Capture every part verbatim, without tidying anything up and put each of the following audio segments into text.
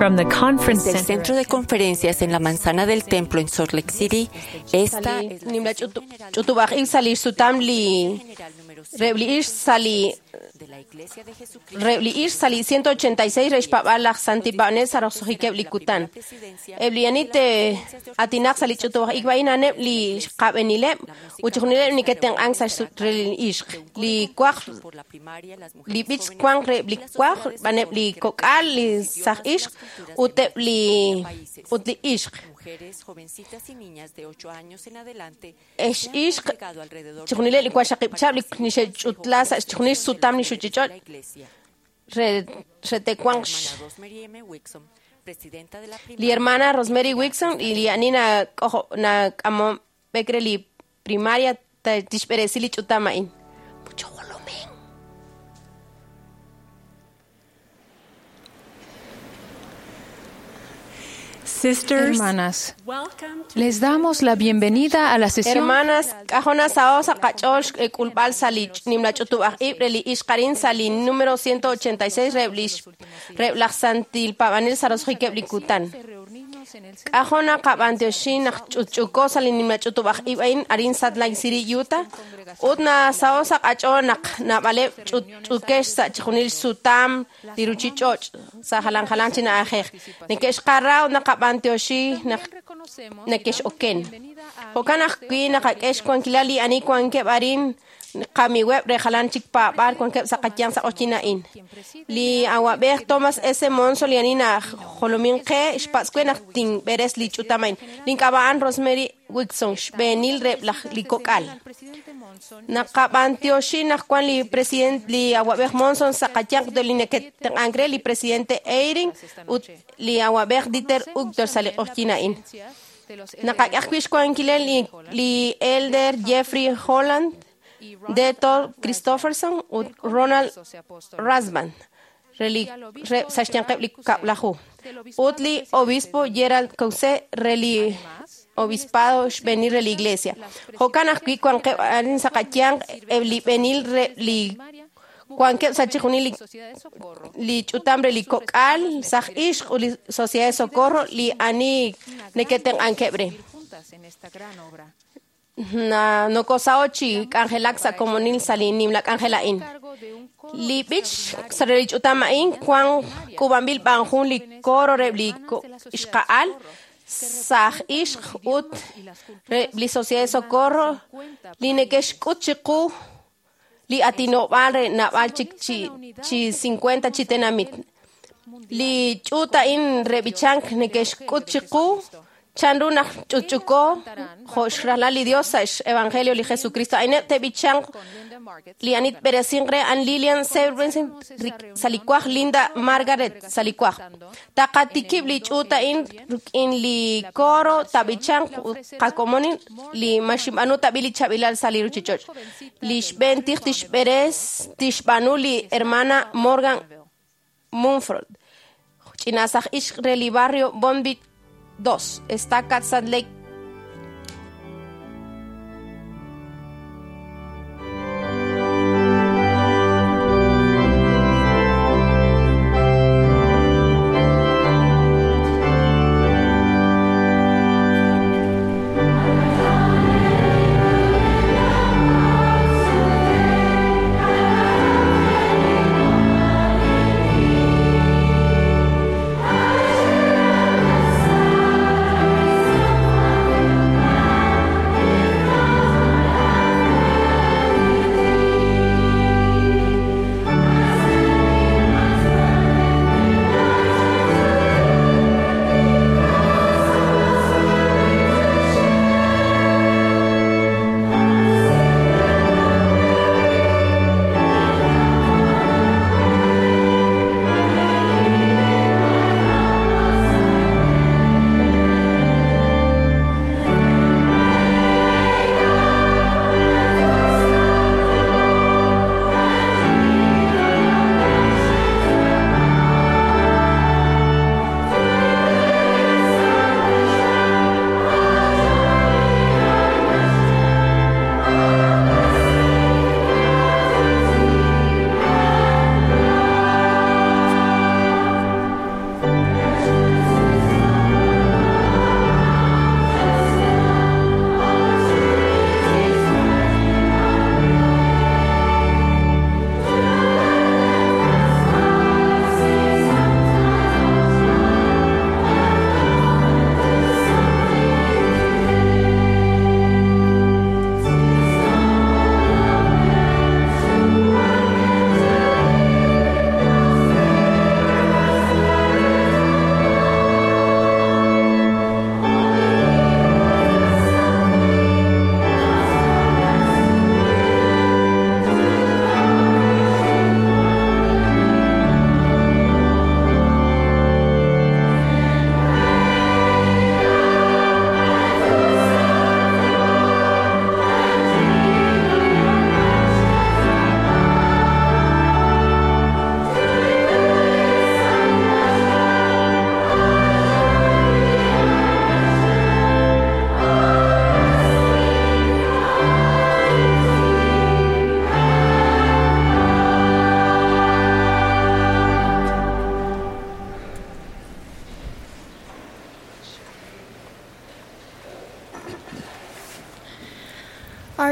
From the conference Del centro de conferencias en la manzana del templo en Salt Lake City, esta es la nimla sesión general chutubaj ik sali sutam li general número rebli ish sali de la Iglesia de Jesucristo rebli ish sali ciento ochenta y seis reish pabalach santibanes sarosojikeb likutan eblianite atinak sali chutubaj ik vaina neb li qabenile uchunile ni keten ang sa rebli ish li kwaj por la primaria, las mujeres li bich jóvenes, kwang rebli kwaj baneb li kokal li sah ish uteb li utli ish mujeres jovencitas y niñas de ocho años en adelante Esh se han ish congregado alrededor de chunile li kwashaqib chabli ni she chutlasa chunil sutam ni shuchichot la iglesia. re rete kwang Hermana Rosemary M. Wixom, presidenta de la li primaria, hermana Rosemary Wixon y li anina ojo na amo bekre li primaria ta tishperesili chutamain mucho volumen. Sisters, Hermanas, welcome to les damos la bienvenida a la sesión Hermanas, cajona saosa cachol culpal salich nimla chutubaj ibreli ishkarin salin número ciento ochenta y seis reblish reblaxantil pavanil saros hikeblikután. Ajona kabantoshin chuchuko salin nimla chutubaj ibain arin Salt City Utah. Utna saosa kachona na vale chuchukesh sa chunil sutam diruchichoch sa halang halang china ajej. Nikesh qarao na kabantoshin na Nekesh oken. Hokanah qui nakakesh kwan kilali ani kwan ke barin kami web rejalan chikpa bar kwan ke sakatyang sa ochinain. Li awaber Thomas S. Monson li anina holomin ke spaskwen ting beres li chutamain. Linkabaan Rosemary Wixon benil rep la li kokal. Nakabantioshi nakwan li president li awaber Monson sakatyang do li neket angre li presidente Eiring ut li awaber Dieter Uchter sale ochinain. Nakakakwish kwan kilel li, li elder Jeffrey Holland, Detor Christopherson, ut Ronald Rasman. Reli re sashtiankep li kaplahu. Utli obispo Gerald Cause reli obispado venir de la iglesia. Hokanakwi kwan ke arin sakatyang li benil re li kwan ke sachihuni li li chutambre li kokal sah ish li sociedad de socorro li ani neketen ankebre na no cosa ochi angelaksa como nil salinim la angelain li bich sareli chutamain kwan kubambil banjun li koro rebli ishqaal sah ish ut li sociedad de socorro li nekesh kuchiku li atino bare na bal chi chi cincuenta chitenamit li chuta in rebichank nekesh kuchiku chanruna chuchuko joshrala li diosa evangelio li Jesucristo aine te bichank li anit beresingre an Lilian Severson salikwah Linda Margaret salikwah takatikib li chuta in in li koro tabichank kakomonin li mashimanu tabili chabilal saliru chichoch li shbentir tishberes tishbanu li hermana Morgan Mumford chinasaj ish reli barrio Bonbit dos está Salt Lake. Thank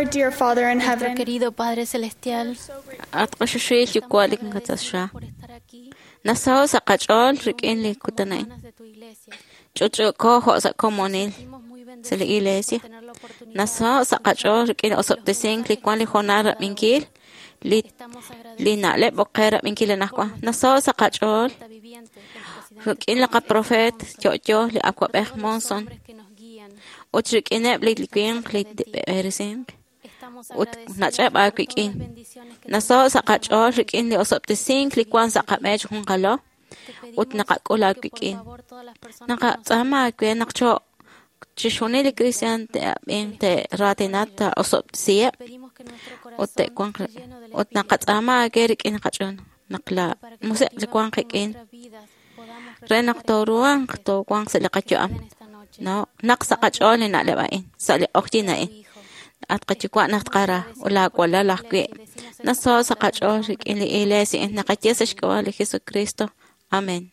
dear Father in Nuestro heaven, querido Padre Celestial, atqashshi chukwalik ngatasha por estar aquí, nasaw sa qachol rikin li kutanay hermanas de tu iglesia. chuchu ko ho sa komonil Sentimos muy sa bendecidos iglesia por tener la oportunidad nasaw sa qachol rikin osop tesing li kwan li honar minkil li Estamos li nale bokera minkil nakwa nasaw sa qachol agradecidos viviente, el presidente rikin la ka profet chocho li akwa beh monson que nos guían. utrikin li likwin li beresing Estamos ut agradecidos nachab por todas las akwikin bendiciones que nasaw sa qachol rikin li osop tesing li kwan sa kamej hungalo te pedimos ut nakakula que por kwikin favor todas las personas naka tsama kwe nakcho chishuni li kristian te abin te ratinat ta osop siya pedimos que nuestro ut te corazón kwan esté lleno del ut naka tsama gerik in kachun nakla para que muse li kwan continuando kikin nuestras vidas podamos re naktoruan to kwan sa li kachuam en esta noche. no nak sa kachol na lebain sa li okji na in at kachukwa na tkara ula kwala lakwe naso sa kachol in li ilesi in nakachesa shkwa li Jesucristo amen.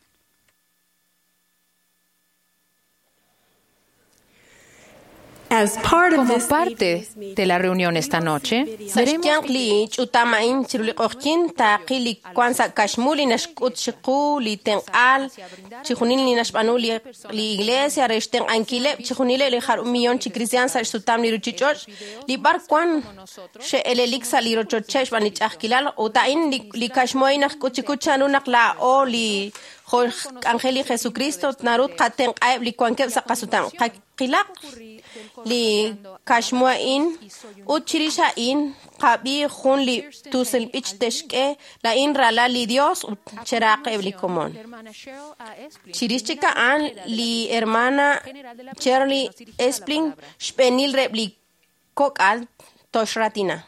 As part of Como parte de la reunión esta noche, veremos Sashkian li chutama in chiruli qoqchin taqi li kwansa kashmuli nashkut shiqu li tenqal chijunin li nashbanu li li iglesia reshten ankile chijunile li har un millón chi cristian sa sutam li ruchichoch li bar kwan she elelik sa li rochochesh bani chakilal o ta in li, li kashmoy nashkut chikuchanu nakla o li Jor Angeli Jesucristo narut qaten qaib li kwanke sa qasutam qilaq li kashmoa in uchirisha in qabi khun li tusil ich teshke la in rala li Dios cheraq li komon chirichika an li hermana Cherly Espling spenil rebli kokal toshratina.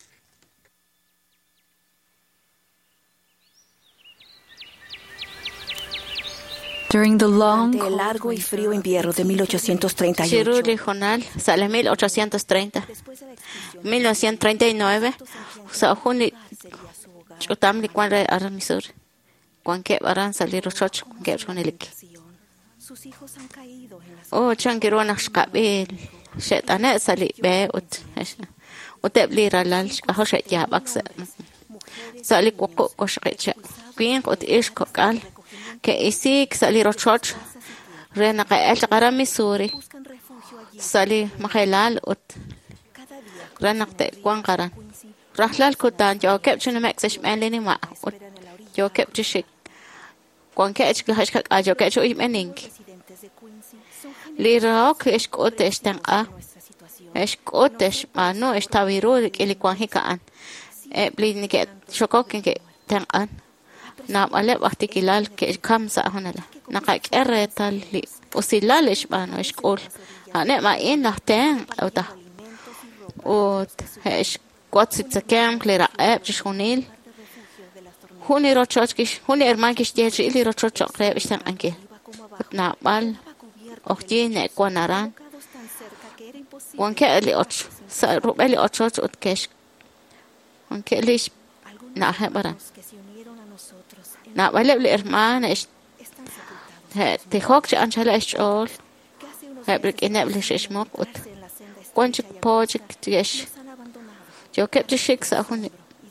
During the long, Durante el largo y frío invierno de mil ochocientos treinta y ocho, Chiruli Jonal, sale mil ochocientos treinta. mil novecientos treinta y nueve, sa juni chutam li kwan re ara Missouri. Kwan ke baran salir choch kwan ke chunilik. sus hijos han caído en las O changiruan shkabil. Shetane sali be ut. Utebli ralal shkaho shet ya baksa. Sali kwako koshkecha. Queen ut ish kokal. Que isik sali rochoch rena ka el qara Missouri buscan refugio allí. sali mahelal ut Cada día rena te kwan qaran rahlal kutan jo kep chuna maxesh melini ma ut jo kep chishik kwan ke ech hash ka jo ke chu mening residentes de Quincy son li rock ish kot estan a nuestra situación. ish kot ish ma no ish tawiru li kwan hikan e blin ke shokok ke tan an نعم ألا وقت كلال كم ساعة هنا لا نقاك أرتال لي وسيلالش بانو إيش قول أنا ما إين لهتين أو ده و إيش قط ستكام لرقاب جشونيل هوني رتشات كش هوني إرمان كش تيجي إلي رتشات قريب إيش تان أنكي نعم بال أختي نكوا نران وانك اللي أتش سأروب اللي أتشات أتكش وانك ليش نعه بران na wale le hermana es te hok che anjala es all hebrik inable es mok ut konchik pojik tish yo kep de shik sa hun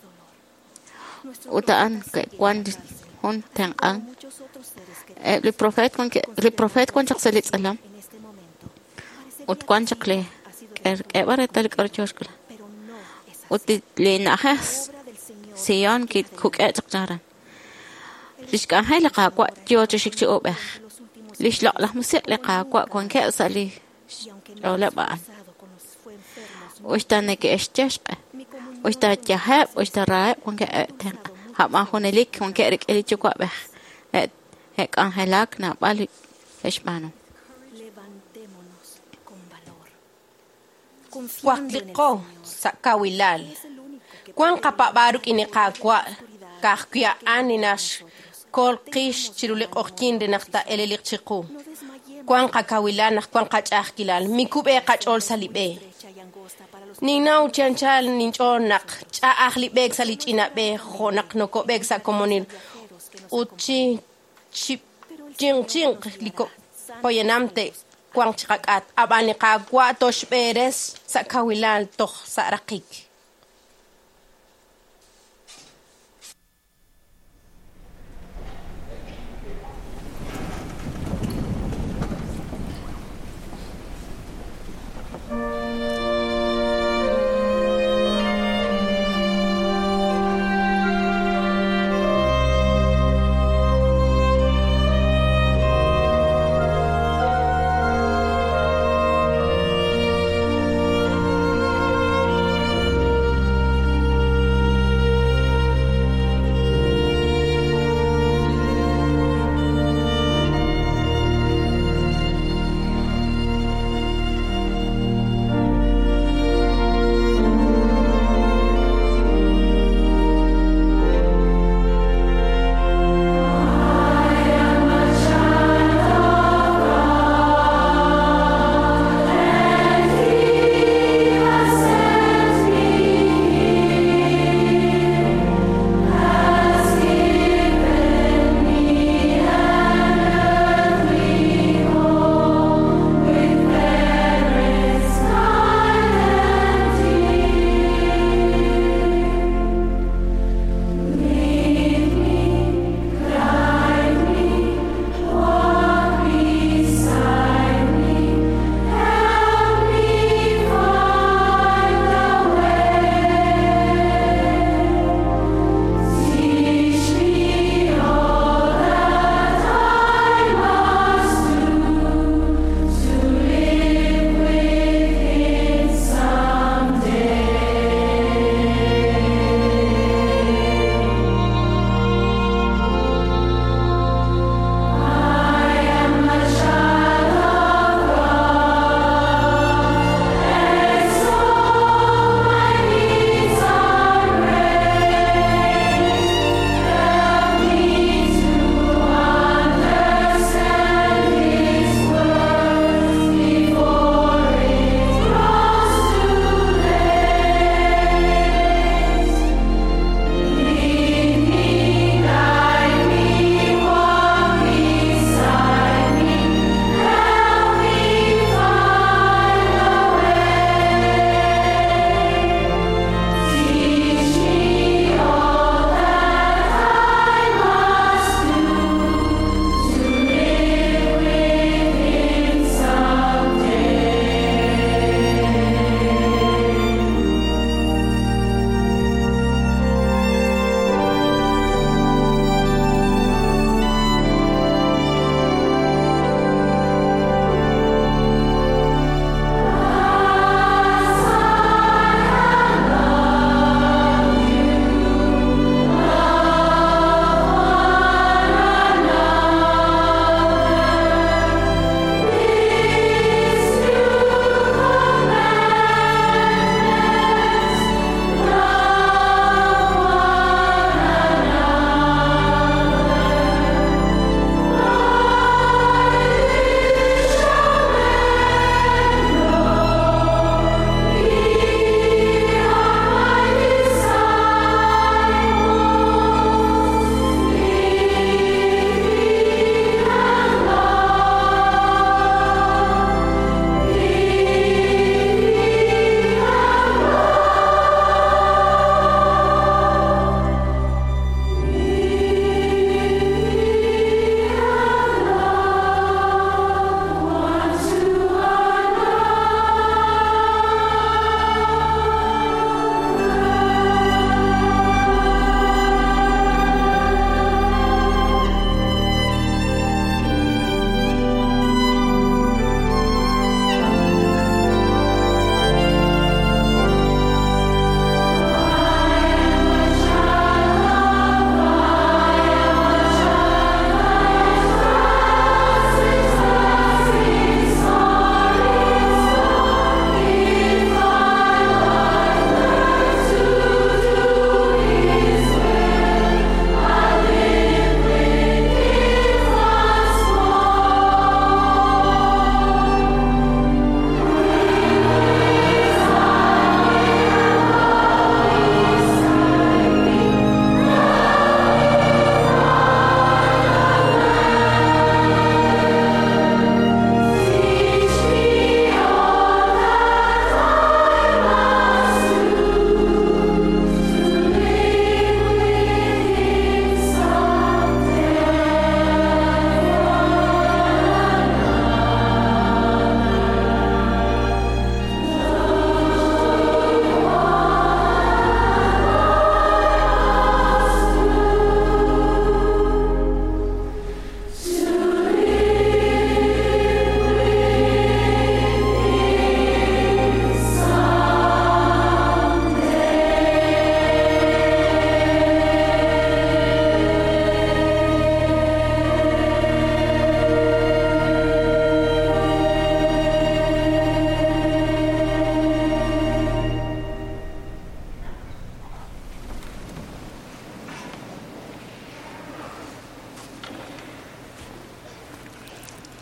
uta an ke kwan hun tang an le profet kon le profet kon chak salit salam ut kwan chak le er ke bare tal kar choskla ut le na has sion ki kuk et chaknaran ليش كان هاي لقاقوا جو تشيك تي أوبخ ليش لا لا مسيء لقاقوا كون كأس لي أو لا بقى وش تانك إيش تشقى وش تجهب وش تراي كون كأتن هم هون ليك كون كأرك إلي تقوا بخ هيك كان هلاك نبالي إيش بانو Wakliko sa kawilal kwan kapa baruk ini kakwa kahkia aninash kol qish chiruli qoqkin de nakta elelik chiqu kwan kakawila nak kwan qachaqkilal mikube qachol salibe ninau chanchal ninchon nak cha akhli beg salichina be khonak noko beg sa komonil uchi chip ching ching liko poyenamte kwang chikakat abani kagwa tosh beres sa kawilal toch sa rakik.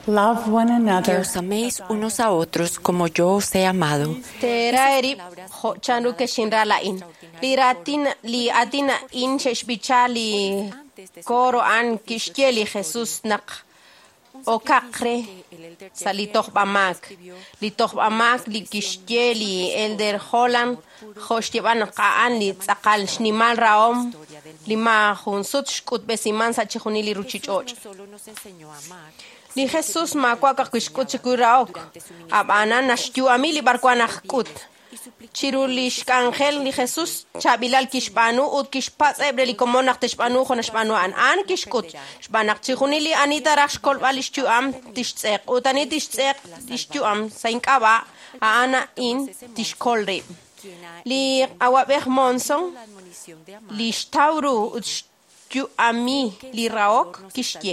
Love one que another os améis unos a otros como yo os he amado. Tera eri ho chanu que shinra la in. Li ratina li atina in sheshbicha li koro an kishkeli Jesus nak o kakre sali tohbamak. Li tohbamak li kishkeli elder Holland hoshtiban qaan li tsaqal shnimal raom lima hunsut shkut besiman sa chihuni li ruchichoch. Li Jesus ma kwa ka kishkut chikuraok abana nashtu amili barkwana kut. Chirulish kangel li Jesus chabilal kishpanu ut kishpats ebreli como nachtishpanu khonashpanu an an kishkut shbanak chihuni li anita rashkol balishtu am tishtzek utani tishtzek tishtu am sainkaba ana in tishkol re li awabeh monson li shtauru ut shtu ami li raok kishye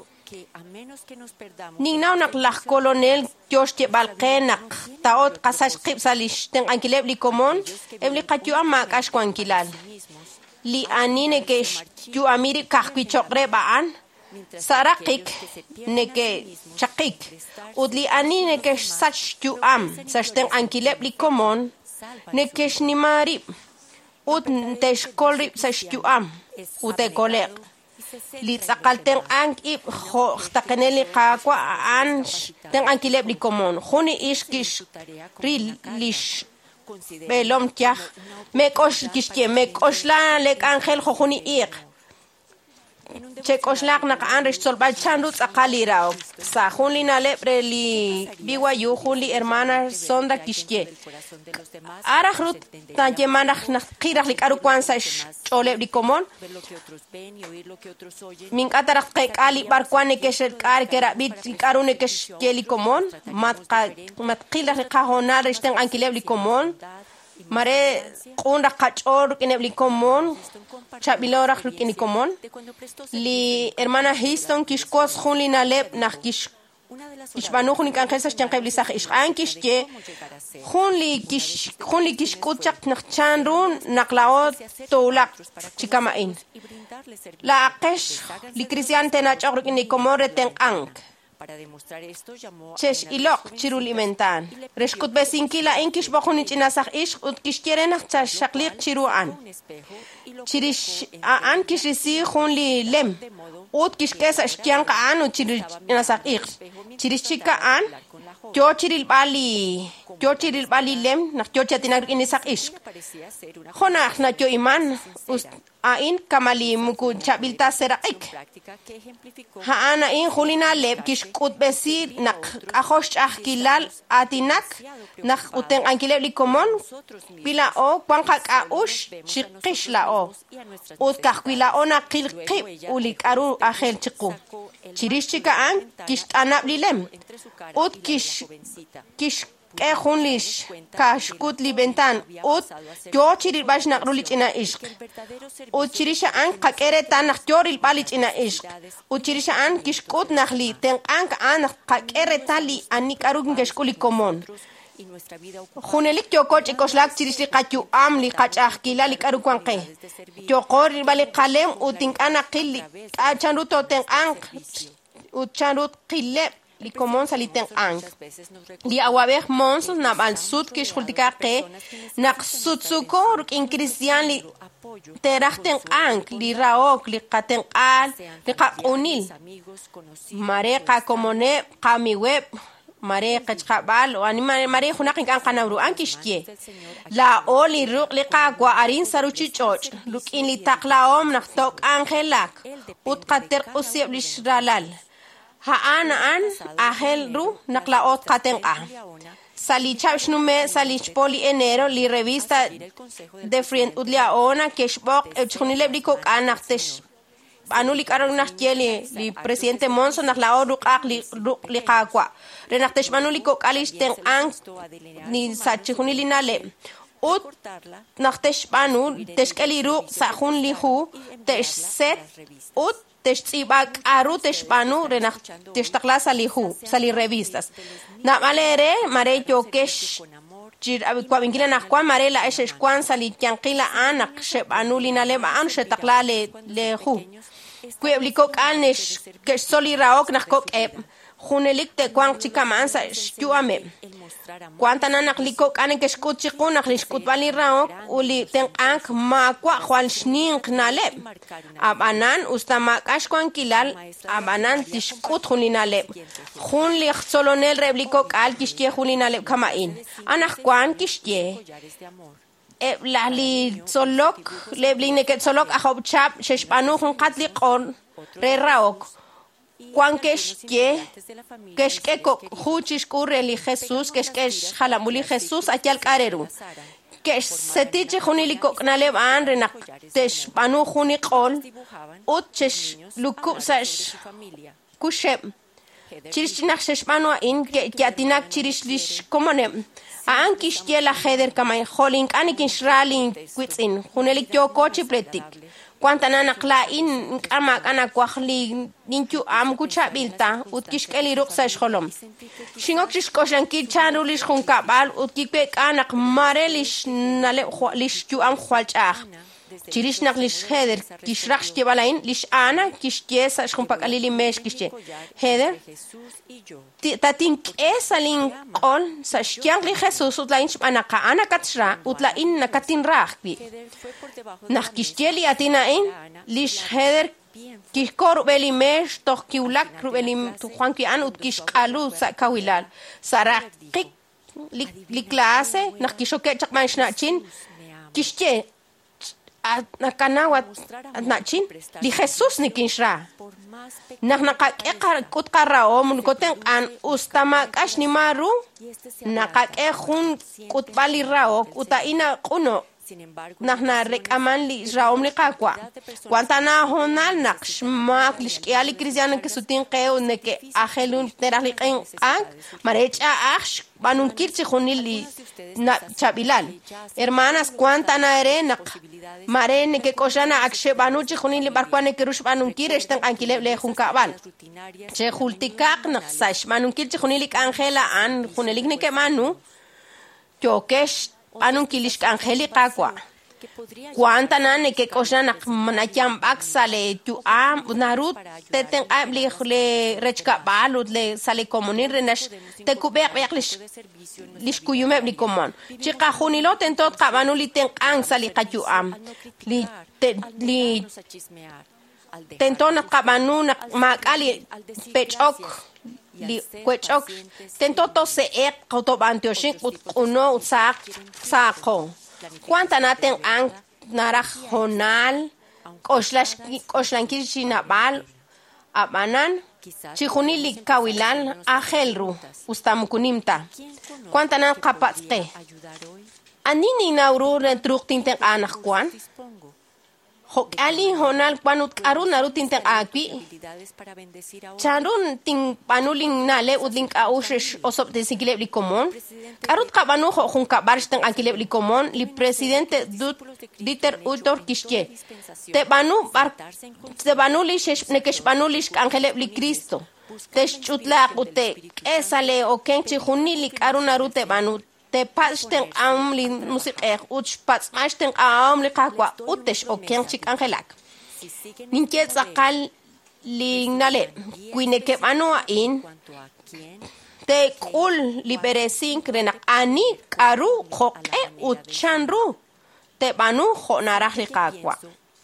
Ningnaw nak lah kolonel Josh te balkenak taot kasash qibsalish ten ankileb li komon ebli qatyu amma kash kwankilal li anine ke yu amiri kahkwi chokre baan sarakik neke chakik ud li anine ke sach yu am sash ten ankileb li komon neke shnimari ud tesh kolrib sash yu am ute kolek li tsaqal ten ang ip ho taqeneli qaqwa an ten ankileb li komon khuni ish kish ril lish belom tiah mekosh kishke mekoshla lek angel khuni iq chekoslaq nak an rishol bal chandu tsaqali rao sa khuli na lebre li biwa yu khuli hermana sonda kishke ara khrut tan yemanakh nak qiraq li karu kwansa chole li komon min qatarak qali barkwane ke shel kar kera bit karune ke li komon mat mat qila li qahona rishten ankileb li komon mare qunda qachor kineb li komon chabilora khini komon li hermana Houston kishkos khuli na leb nach kish kishbanu khuni kan khesa chanqeb li sakh ish an kishke khunli kish khunli kish kutchak nach chanrun naqlaot tolak chikamain la aqesh li cristiante na chor kini komore ten ang Chesh ilok chirulimentan. Reshkut besinkila inkish bakhuni chinasakh ish ut kishkere nach chashakliq chiruan. Chirish an kishisi khunli lem. Ut kishkesa shkianka an ut chirinasakh ish. Chirish chika an yo chiril bali yo chiril bali lem nach yo chatinak inisak ish. Khonach na yo iman us ain kamali muku chabilta seraik. Ha ana in khulina leb kish kut besir nak ahosh ahkilal atinak nak uten ankileb li komon bila o kwanqa aush chiqish la o ut kahkwila ona qilqib ulik aru akhel chiqu chirish chika an kish anab lilem ut kish kish ke khunlish kashkut li bentan ut yo chiril bash nak rulich ina ishq ut chirisha an qakere tan nak joril balich ina ishq ut chirisha an kishkut nakhli ten an an qakere tali anik arugin keshkuli komon khunelik yo koch ikoslak chirishli qatyu am li qachah kila li karukwan qe yo qor bali qalem utin ana qilli achanru to ten an ut chanru qille li komon saliten ang li awabeh monsos na al sud kish khultika qe nak sutsuko in cristian li terachten ang li raok li qaten al li qaqunil mare qa komone qami web mare qachqabal o ani mare khunaqin kan qanawru ankishkie la oli ruq li qaqwa arin saruchi choch lukin li taqlaom naqtok angelak ut qater usib li shralal ha ana an ahel ru naklaot qatenqa sali chawshnume sali poli enero li revista de friend udlia ona keshbok echunile bliko kanaqtesh anuli karong nakjeli li presidente monso naklao ruqaq li ruq li qaqwa renaqtesh manuli ko kalish ten an ni sachunili nale ut naqtesh banu teshkeli ruq sahun li hu tesh set ut teshibak aru teshbanu renak teshtaqla salihu sali revistas na malere mare yokesh jir abikwa bingila na kwa mare la eshesh kwan sali kyanqila anak shebanu lina le an shetaqla le le hu kwebliko kanesh kesh soli raok nak kok eb Junelik te kwang chika mansa shtuame. Cuanta nanak liko kane ke shkut chikunak li shkut bali raok uli ten ank ma kwa khwal shning naleb. Abanan ustamak ashkwan kilal abanan tishkut julinaleb. Jun li xolonel rebliko kal kishtie julinaleb kamain. Anak kwan kishtie. La li solok lebline ke solok ahob chap sheshpanu jun katli qon re raok. Juan keshke keshke juchis kurreli Jesús keshke jalamuli Jesús atyal kareru kesh setiche juniliko knaleb an renak tesh panu juniqol utchesh luku sash kusheb chirish nakshesh panu in ke yatinak chirish lish komone an kishye la heder kamay holin anikin shralin kwitsin junelik yo kochi pletik Cuanta nana klain kama kana kwahli ninchu am kucha bilta utkish keli ruksa sholom shingok shkoshan ki chanulish khun kabal utkik kana marelish nale lish chu am khwalchah chirish naklish heder kishrach balain lish ana kishkesa khun pakalili mesh kishche heder tatin esalin qol sashkyang li Jesus utlain ana ka ana katra utlain nakatin rahbi nach kishkeli atina in lish heder kishkor beli mesh tok kiulak rubeli tu juan ki an utkish qalu sa kawilal saraqik li clase nach kishoke chakman shnachin kishche nakanawat nachin li Jesus ni kinshra nach nakaqeqar kutqaraom koten an ustama kashni maru nakaqe khun kutbali raok utaina quno nahna rekaman li raom li qaqwa cuantana honal naqsh mak lishkiali cristiano que sutin qeo ne que ajelun terali qen qan marecha ash banun kirchi khunili na chabilal hermanas cuantana ere naq mare ne que koshana akshe banuchi khunili barkwane que rush banun kiresten ankile le khun kabal che khultikaq naqsash banun kirchi khunili angela an khunelik ne que manu chokesh anun kilish angeli qaqwa cuanta nane que cosa na nacham baxale tu am narut te ten abli le rechka balut le sale comunir renash te kubek yaklish lish kuyume bli komon chiqa khunilo ten tot qabanu li ten ang sali qatu am li li ten ton qabanu na makali pechok li kwechok tento to se ek koto bantioshin uno usak sako cuanta naten an narajonal koslash koslanki chinabal abanan chihuni li kawilal ajelru ustamukunimta cuanta na kapatke anini nauru retruk tinten anakwan Hok ali honal panut karun narutin ten akwi. Charun ting panuling nale udling kaushish osop de sikileb li komon. Karut kabanu hokun kabarish ten akileb li komon li presidente dut diter utor kishke. Te banu bar te banulish nekesh banulish angeleb li Cristo. Te chutla ute esale o kenchi hunilik arun narute banut. Te pasten am li musik er uch pats masten am li qaqwa utesh o kenchik angelak ninket saqal li nale kuine ke manu in te kul liberesin krenak ani karu khoqe uchanru te banu khonarah li qaqwa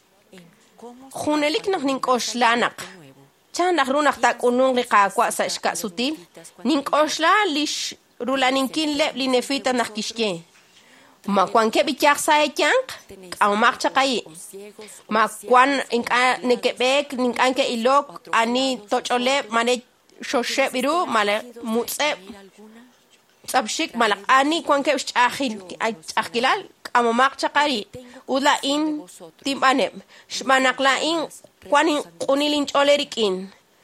khunelik nak ninkoslanak chan nakrunak tak unung li qaqwa sa shka sutil ninkosla lish rulaninkin leb li nefita nakishke ma kwan ke bichak sa ekyank au marcha kai ma kwan inka nekebek ninkan ke ilok ani tochole mane shoshe biru male mutse sabshik malak ani kwan ke achil achilal au marcha kai ula in timane shmanakla in kwan unilin cholerikin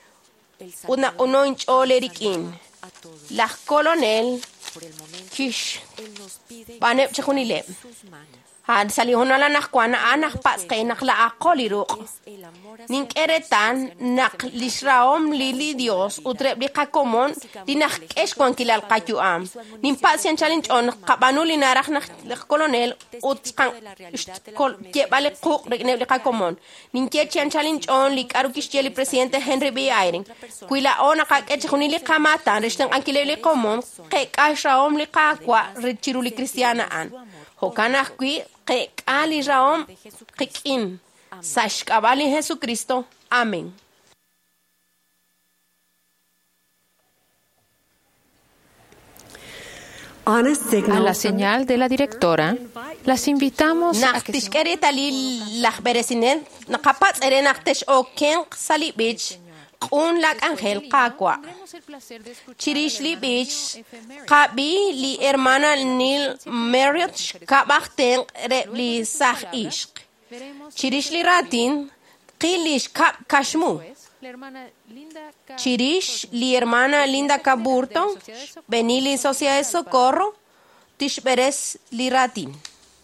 una unoin cholerikin la colonel kish panep chkhunile Han salihon ala nakwana anak pas kay nakla akoliruq. Ning eretan nak lisraom lili Dios utre bika komon dinak eskwan kilal qayuam. Nin pasien challenge on qabanuli narak nak colonel utqan kol kebale quk regne bika komon. Nin kechen challenge on lik arukis jeli presidente Henry B. Eyring. Kuila ona ka echuni li kamata rishtan ankileli komon ke kasraom li qaqwa richiruli cristiana an. Hokana qui que ali raom qikin sashkabali Jesucristo. Amén. A la señal de la directora, las invitamos a que se... un lak ángel qaqwa chirishli bich qabi li hermana nil Marriott qabachten li sah ishq chirishli ratin qilish qab kashmu chirish li hermana Linda Caburto benili Sociedad de Socorro tishberes li ratin.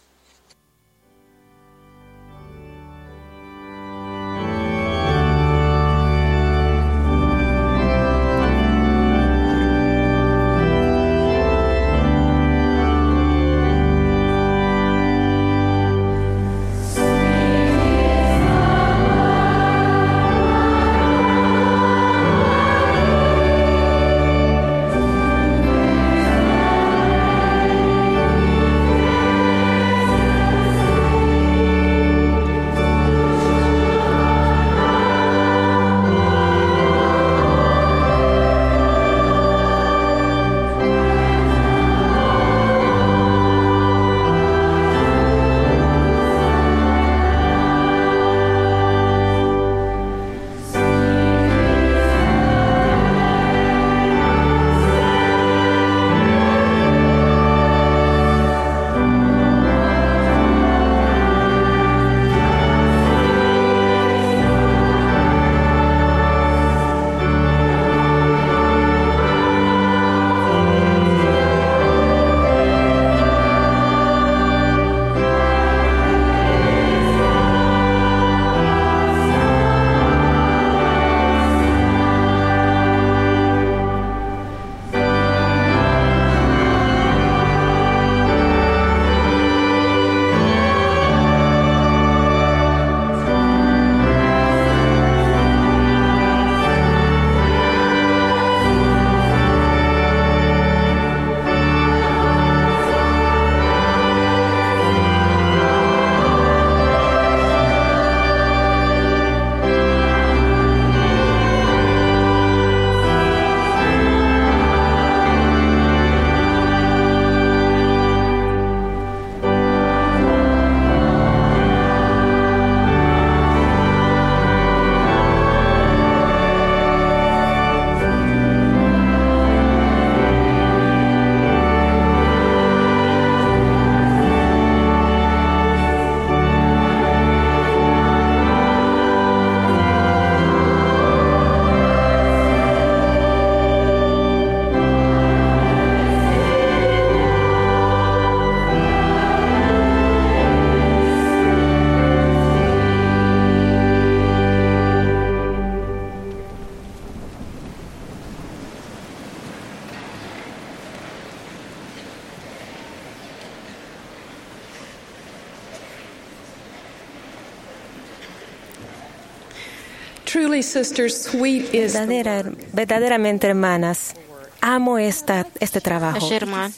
Truly, sisters, sweet is Verdadera, verdaderamente, hermanas, amo esta, este trabajo. Herman,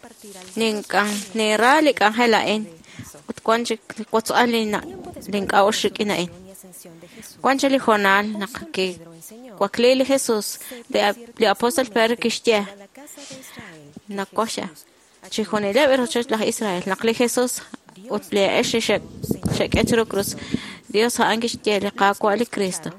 ninkan nera lik angelain, utkonjik kotsalina link aushik inain. Kwanjali honal nakaki kwaklili Jesus de de apóstol Pedro kishtia nakosha chihonele verochos la Israel nakli Jesus utble eshek shek etro cruz Dios ha angishtia le qakwali Cristo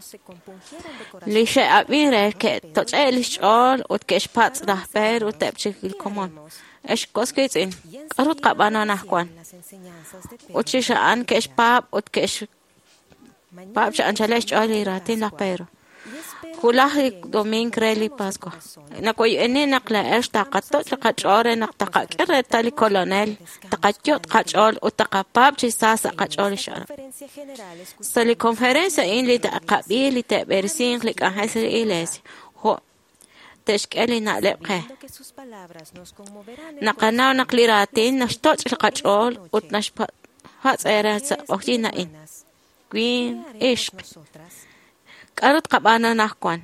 li she abire ke tochelish all ut kesh pats la per ut tepchik komon esh koskitin qarut qabana nahkwan utchisha an kesh pap ut kesh Pap cha anchalesh ali ratin la pero. Kulahi domingo creli Pascua. Nakoy ene nakla esta katot kachore naktaka kere tali colonel takachot kachol utakapab chisasa kachol shara. Sali conferencia in li takabili te bersin klik ahesir iles. Ho teshkeli na lepke. Nakanaw nakliratin nashtot kachol ut nashpat hats eras ojina in. Queen ishq. Karot kabana nakwan.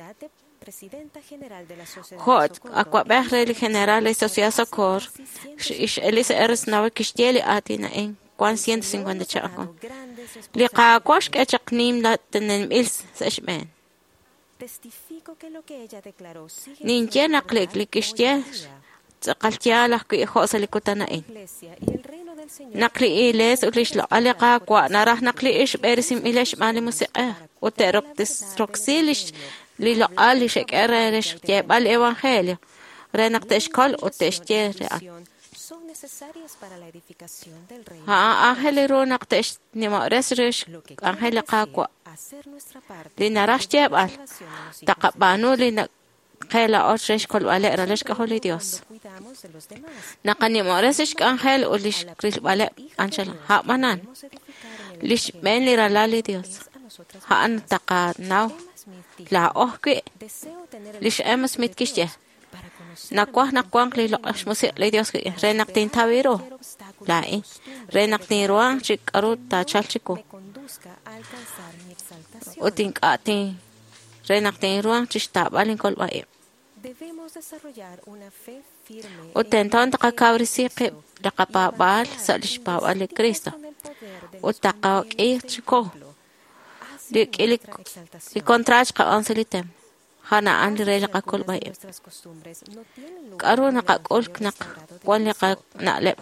Hot akwa behre general de sociedad socor. Ish elise eres nawe kishtieli atina en kwan ciento cincuenta chako. Li qaqwash ke chaqnim la tenen ils sashmen. Ninje naklik li kishtie taqaltia la ki khosa li kutana en. Nakli iles ulish la alqa kwa narah nakli ish berisim ilesh mali musiqa uterok destroxilish li la alish ereresh jebal evangelio renak teshkol uteshtiere ha ángel ronak tesh nimores ángel qaqwa li narash jebal taqabanu li Kela otresh kol wale ralesh kaholi Dios. Nakani moresish ángel ulish krish wale anchal ha manan. Lish men li ralali Dios. Ha an taqa now la ohki lish emas mitkishye. Nakwah nakwang li loqash musi li Dios ki renak tin tawiro. La i renak tin ruang chik arut ta chalchiko. Uting ating renak tin ruang chishta balin kol wae. Utenton taqakabrisiqi laqapabal salish pawale Cristo. Utaqaq ichko. Dik ilik ikontrach qa anselitem. Hana an reja kol wae. Karuna qaqol knak wali qa na'leb.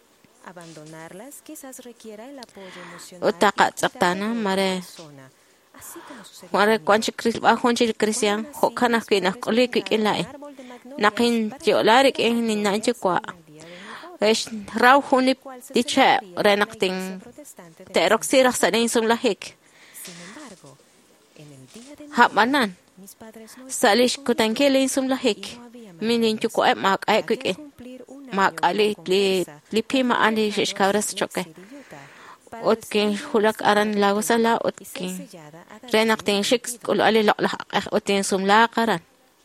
Utaqa tsaqtana mare Mare kwanchi kris ba honchi krisian ho kana kina koli kikin lai nakin tiolarik en ni nanchi kwa es raw huni diche renakting teroxira sanin sum lahik ha manan salish kutankele sum lahik minin chuko e mak ay kike mak ali li lipima ali shish kabras choke Otkin hulak aran lago sala otkin renak tin shik ul ali la la otin sumla qaran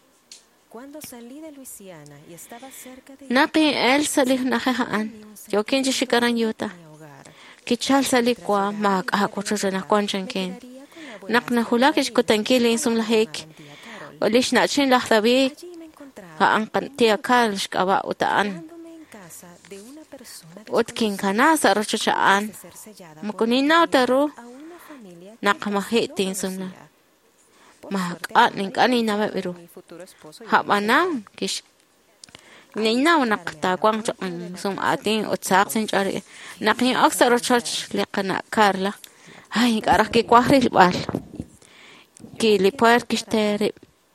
Naqi el salih nahan yo kin shikaran yuta kichal sali kwa mak ha kocho na kwanchanken naqna hulak ish kutankili sumla hek olish na chin lahtabi ha an qantia kal shkaba utaan Utkin kanasa rochachaan mukunina utaru nakamahitin sumla mahaqat ning kanina beru habana kish nina nakta kwang sum ating utsak sin chari nakin aksar rochach liqana karla hay karak ki kwahril bal ki lipuer kistere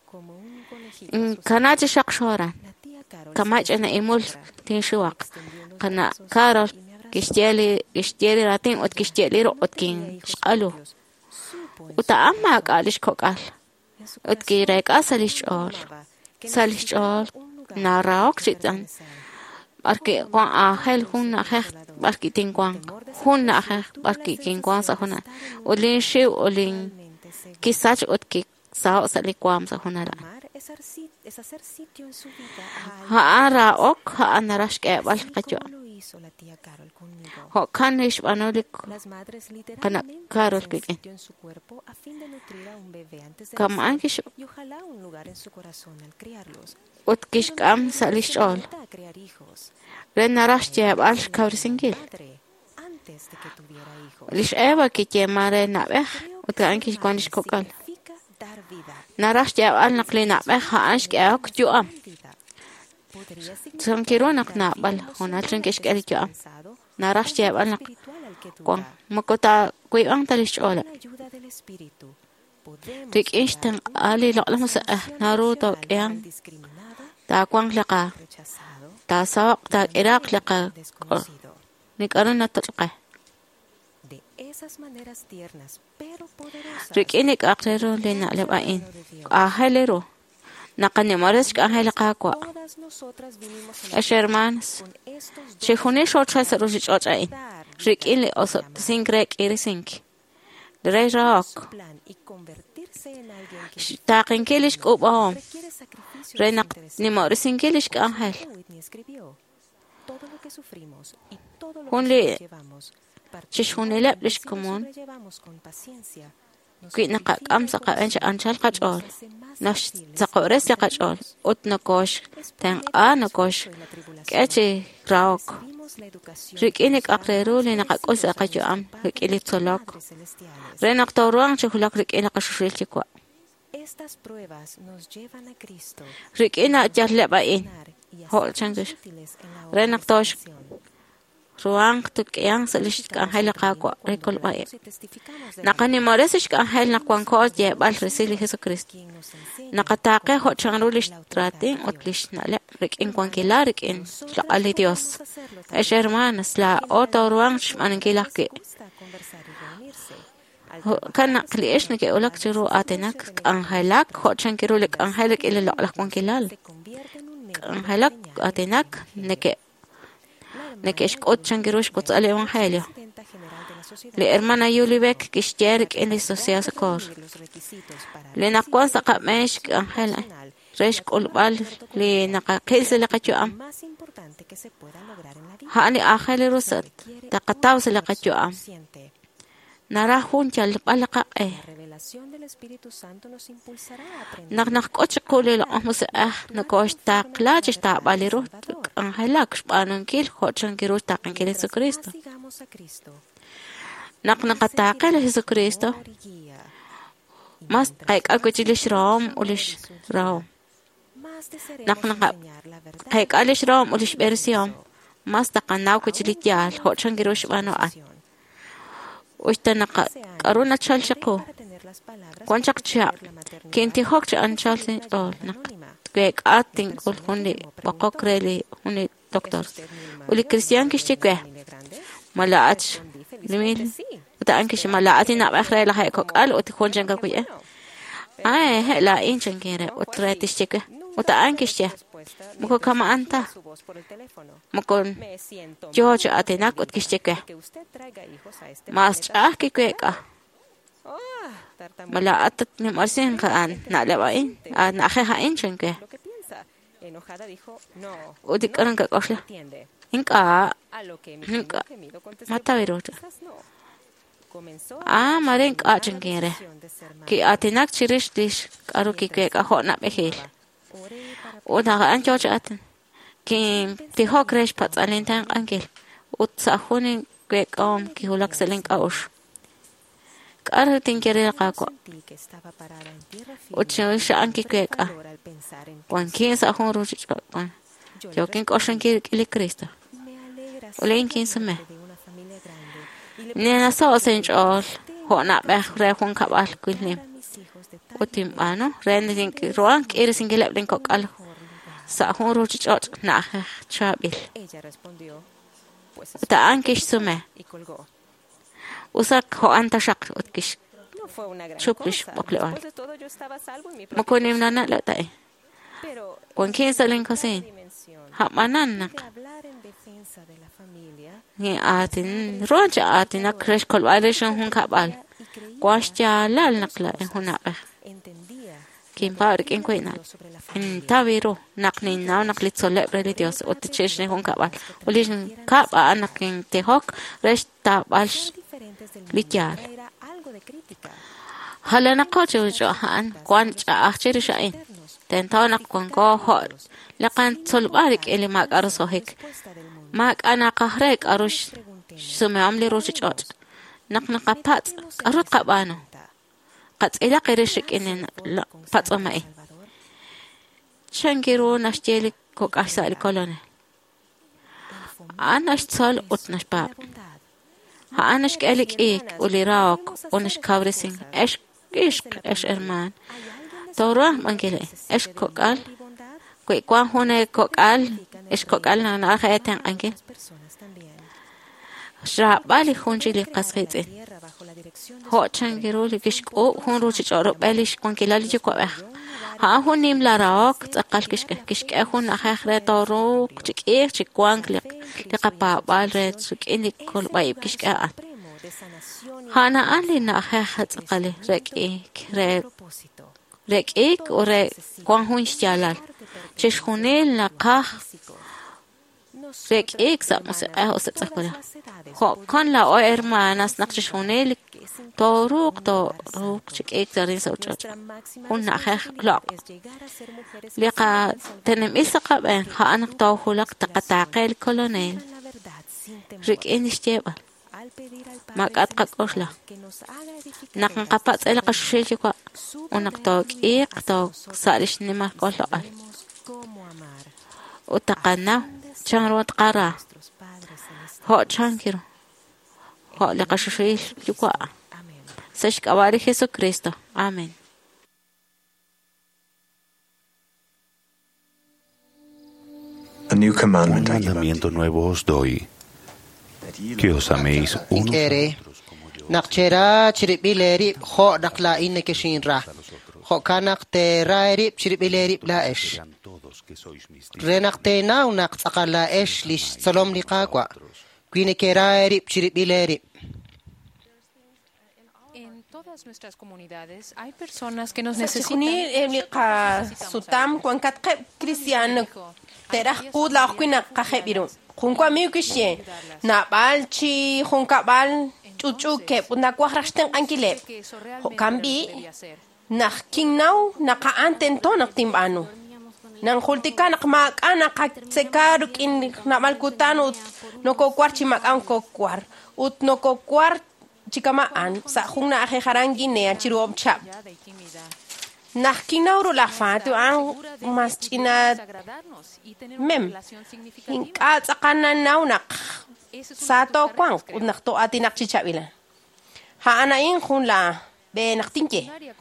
kanati shaqshora kamach ana imul tin shuwaq kana Karol kishtieli kishtieli ratin ot kishtieli ro otkin shqalu uta amma qalish kokal otki reka salish ol salish ol naraok chitan barke kwa ahel hun aheh barki tinkwang hun aheh barki kinkwang sa huna olin shi olin kisach otki sao salikwam sa hunala ha ara ok ha anarash ke bal qacho ho kanish banolik kana Karol kike kam ankish utkish kam salish ol renarash ke bal kavrisingil lish eva kike mare nabeh utkankish kwanish kokal Narash ya al naqlina beha ash ke ak juam Sankiro nakna bal hona chenkesh ke juam Narash ya al nak kwang makota kuy ang talish ola Dik ishtan ali laqla musa naruto yang ta kwang laqa ta sawaq ta iraq laqa nikaran natqa Rikinik akrero lena lebain ahelero naqanimores ahel qaqwa es hermanos chehune shochas rujichochain rikile oso singrek irisink Rerak Taqinkilish qubahom Renak nimorisinkilis ahel Hunli Chishunilep lishkumun Quitnaqaq amsaqa ancha anchal qachol Nash zaqores yaqachol Utnakosh Tan anakosh Kachi raok Rikinik aqreru linaqaqus aqayu am Rikili tsolok Renak tauruang chihulak rikina qashushil chikwa Rikina jarlebain Hol changish Renak tosh Ruang tukyang salish kanghel qaqwa rikol bae Naqani moresish kanghel naqwankos yebal resili Jesucristo Naqataqe ho chanrulish tratin otlish nale rikin kwankila rikin laqali Dios Es hermanas la oto ruang shmankilaqi Kana qliish nake ulak chiru atenak kangelak ho chankirulik angelik ila laqlaq kwankilal Kangelak atenak nake Nekesh kot changirush kot ale evangelio. Le hermana Yulibek kishjerik en lisosia sakor. Le nakwan sa kamesh angela. Resh kolbal le nakakilse le kachuam. Haani angele rusat. Takataw sa le kachuam. Narahun chal palaka eh. Nak nakkoch kulil ahmus ah nakosh taqla chista baliro angelak shpanankil khochan kiru taqan kil Jesucristo. Nak nakataqel Jesucristo. Mas qaik akuchilish ram ulish ram. Nak nak qaik alish ram ulish bersiam. Mas taqanaw kuchilityal khochan kiru shpano an. Ushtanaka karuna chalshaqo Kwanchakcha kinti hokcha anchalsin ol nak kwek ating ul hundi waqokreli hundi doctor uli cristian kishtikwe malaach limil uta ankish malaati na bakhrela hay kokal uti khonjanga kuye ay hela inchan kere utretishtikwe uta ankishya muko kama anta mukon jojo atenak utkishtikwe mas chaki kweka Mala atat ni marsin kaan na lewain na akhain chenke Udi karan ka kosla inka inka mata virota Ah maren ka chenkere ki atinak chirish dish karu ki ke ka hona behel Oda an jojo atin ki ti hokresh patsalentan angel ut sahunin ke om ki hulak selink aush Kar tinkere qaqwa Uchish anki kweka Wan kin sa hon ruchi qaqwa Jokin koshan ki ili Cristo Ulein kin sume Nena so senchol Hona beh re hon kabal kulim Utim ano Rende tinki ruang kiri singilep din kokal Sa hon ruchi qaq na chabil Uta ankish sume Usak ho anta shak utkish chuplish boklewan Mokonim nana la tae Kwan kin salen kasin Hapmanan nak Ni atin Roja atin nak kresh kolwalishan hun kabal Kwash jalal nakla en hunaba Kim parik en kwena En taviro Nak ninnaw naklit solebre li Dios Utichish ni hun kabal Ulishin kaba anak en tehok Resh tabal Lityal Halana kocho johan Kwancha achiri shain Tentaw nakwan ko hol Lakan tsolbarik ili mag arusohik Mag anakahrek arush Sume amli rushich ot Nak nakapat Arut kabano Kats ila kirishik inin Pats amai Changiru nashtielik Kuk ashsa il kolone Anash tsol utnash bab Haanish kelik ik uli raok unish kavrising esh ishq esh herman Torah mangile esh kokal kwe kwa hone kokal esh kokal na na khayatan angel Shra bali khunji li qasqit ho changiru li kishko hun ru chichoro belish kon kilali jiko bah ha hun nim la raok tsaqal kishke kishke hun akhre toru chike chikwang li li qapa bal re chike kol bay kishke an hana ali na akha tsaqali rek re rek ek ore kwang hun shalal chishkhunel na qah rek ek sa mose ah os tsaqala ho kan la o hermanas naqshkhunel toruk toruk chik ek zarin sochot hun akha laq liqa tenem isaqa ben ha anak tawhulaq taqataqel kolonel rek enisteba makat qaqosla naqan qapat ela qashilchikwa unak tok ek tok salish nima qolal utaqana chanrot qara ho chankiro ho liqashil chikwa sashkawari Jesucristo amén. Un mandamiento nuevo os doy, que os améis unos a otros como yo. Nakchera chiribileri ho nakla inne keshinra. Ho kanak te rairi chiribileri laesh. Renakte na unak sakala esh lish solom liqaqwa. Quine ke rairi chiribileri. En todas nuestras comunidades hay personas que nos necesitan. necesitan. Liqa sutam kwan katqe cristiano terah qud la qina qahebiru. Junko mi kishye na balchi junka bal chuchu ke na kwahrasten ankile. Ho kambi na kinnaw na kaanten to na timbano. Nang hultika na ma kana ka sekaru kin na malkutano no ko kwarchi makan ko kwar ut no ko kwar chikamaan sa hungna ahe harangi ne achiru obchap. Nakinauro la fatu ang mas china mem hinka tsakanan naunak sa to kwang unak to atinak chichabila ha anain khun la be naktinke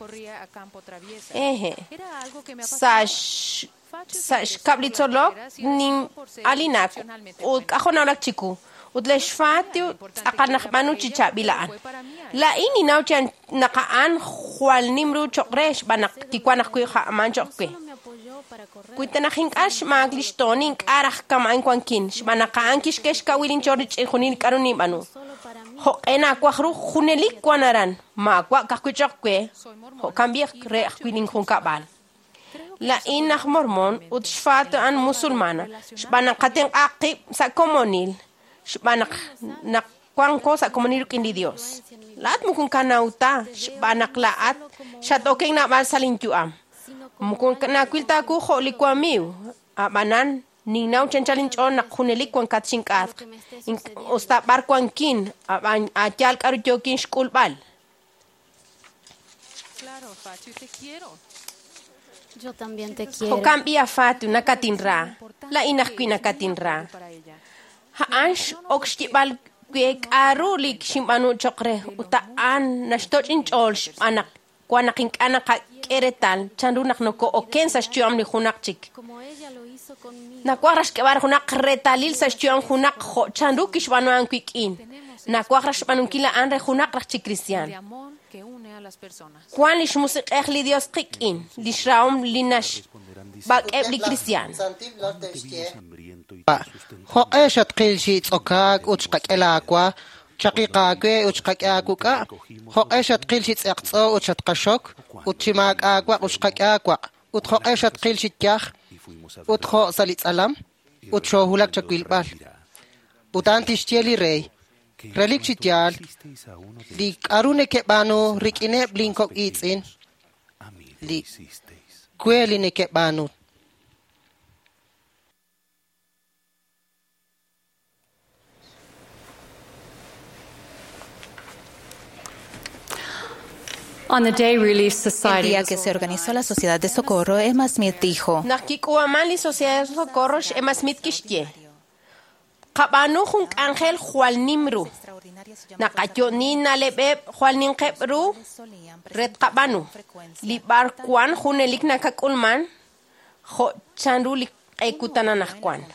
ehe sa sa kablitsolok nim alinak u kahonalak chiku udlesh fatu akanak manu chichabilaan la ini nauchan nakaan khwal nimru chokresh banak tikwanak kuy khaman chokwe kuitana hinkash maglishtonin arah kamain kwankin shbanakaan kishkesh kawilin chorich khunin karuni banu ho ena kwakhru khunelik kwanaran ma kwa kakwichokwe ho kambiak re kwilin khunkabal la inah mormon utshfatu an musulmana shbanakaten aqi sa komonil shbanak nak kwang ko sa komunidad kin Dios. Lahat mo kung kanauta, shbanak laat, shatoking na masalin am. Mukung nakwilta ko ho likwamiw, abanan, ninaw chanchalin chon nakhunelik kwang katsingkat. Usta bar kwang kin, aban atyal karutyokin shkulbal. Claro, Fatu, te quiero. Yo también te quiero. Ho kambia Fatu nakatinra, la inah kwin nakatinra. Haansh okstibal kwek arulik shimbanu chokre utaan nashtoch inchol anak kwanakin anak keretal chandunak noko oken sa stuam ni hunak chik nakwarash ke bar hunak retalil sa stuam hunak ho chandu kishbanu an kwikin nakwarash banun kila anre hunak rach cristian kwan lish musik ehli Dios qikin lishraum linash bak ebli cristian Ho eshat qilshi tsokak uchqak elakwa chaqiqa kwe uchqak akuka ho eshat qilshi tsaqtso uchat qashok uchimak akwa uchqak akwa ut ho eshat qilshi kyakh ut ho salit alam ut shohulak chakwilbal utantish tieli rey relik chitial li arune ke banu rikine blinkok itsin li kweli ne ke banu. On the day release El society, día que se organizó la Sociedad de Socorro, Emma Smith dijo, Nakikuamali Sociedad de Socorro Emma Smith kishye. Kabanu hung angel Juan Nimru. Nakatyonin na lebeb Juan Ninkebru. Red kabanu. Libar kwan hunelik nakakulman. Ho chanru q'eykutanankwan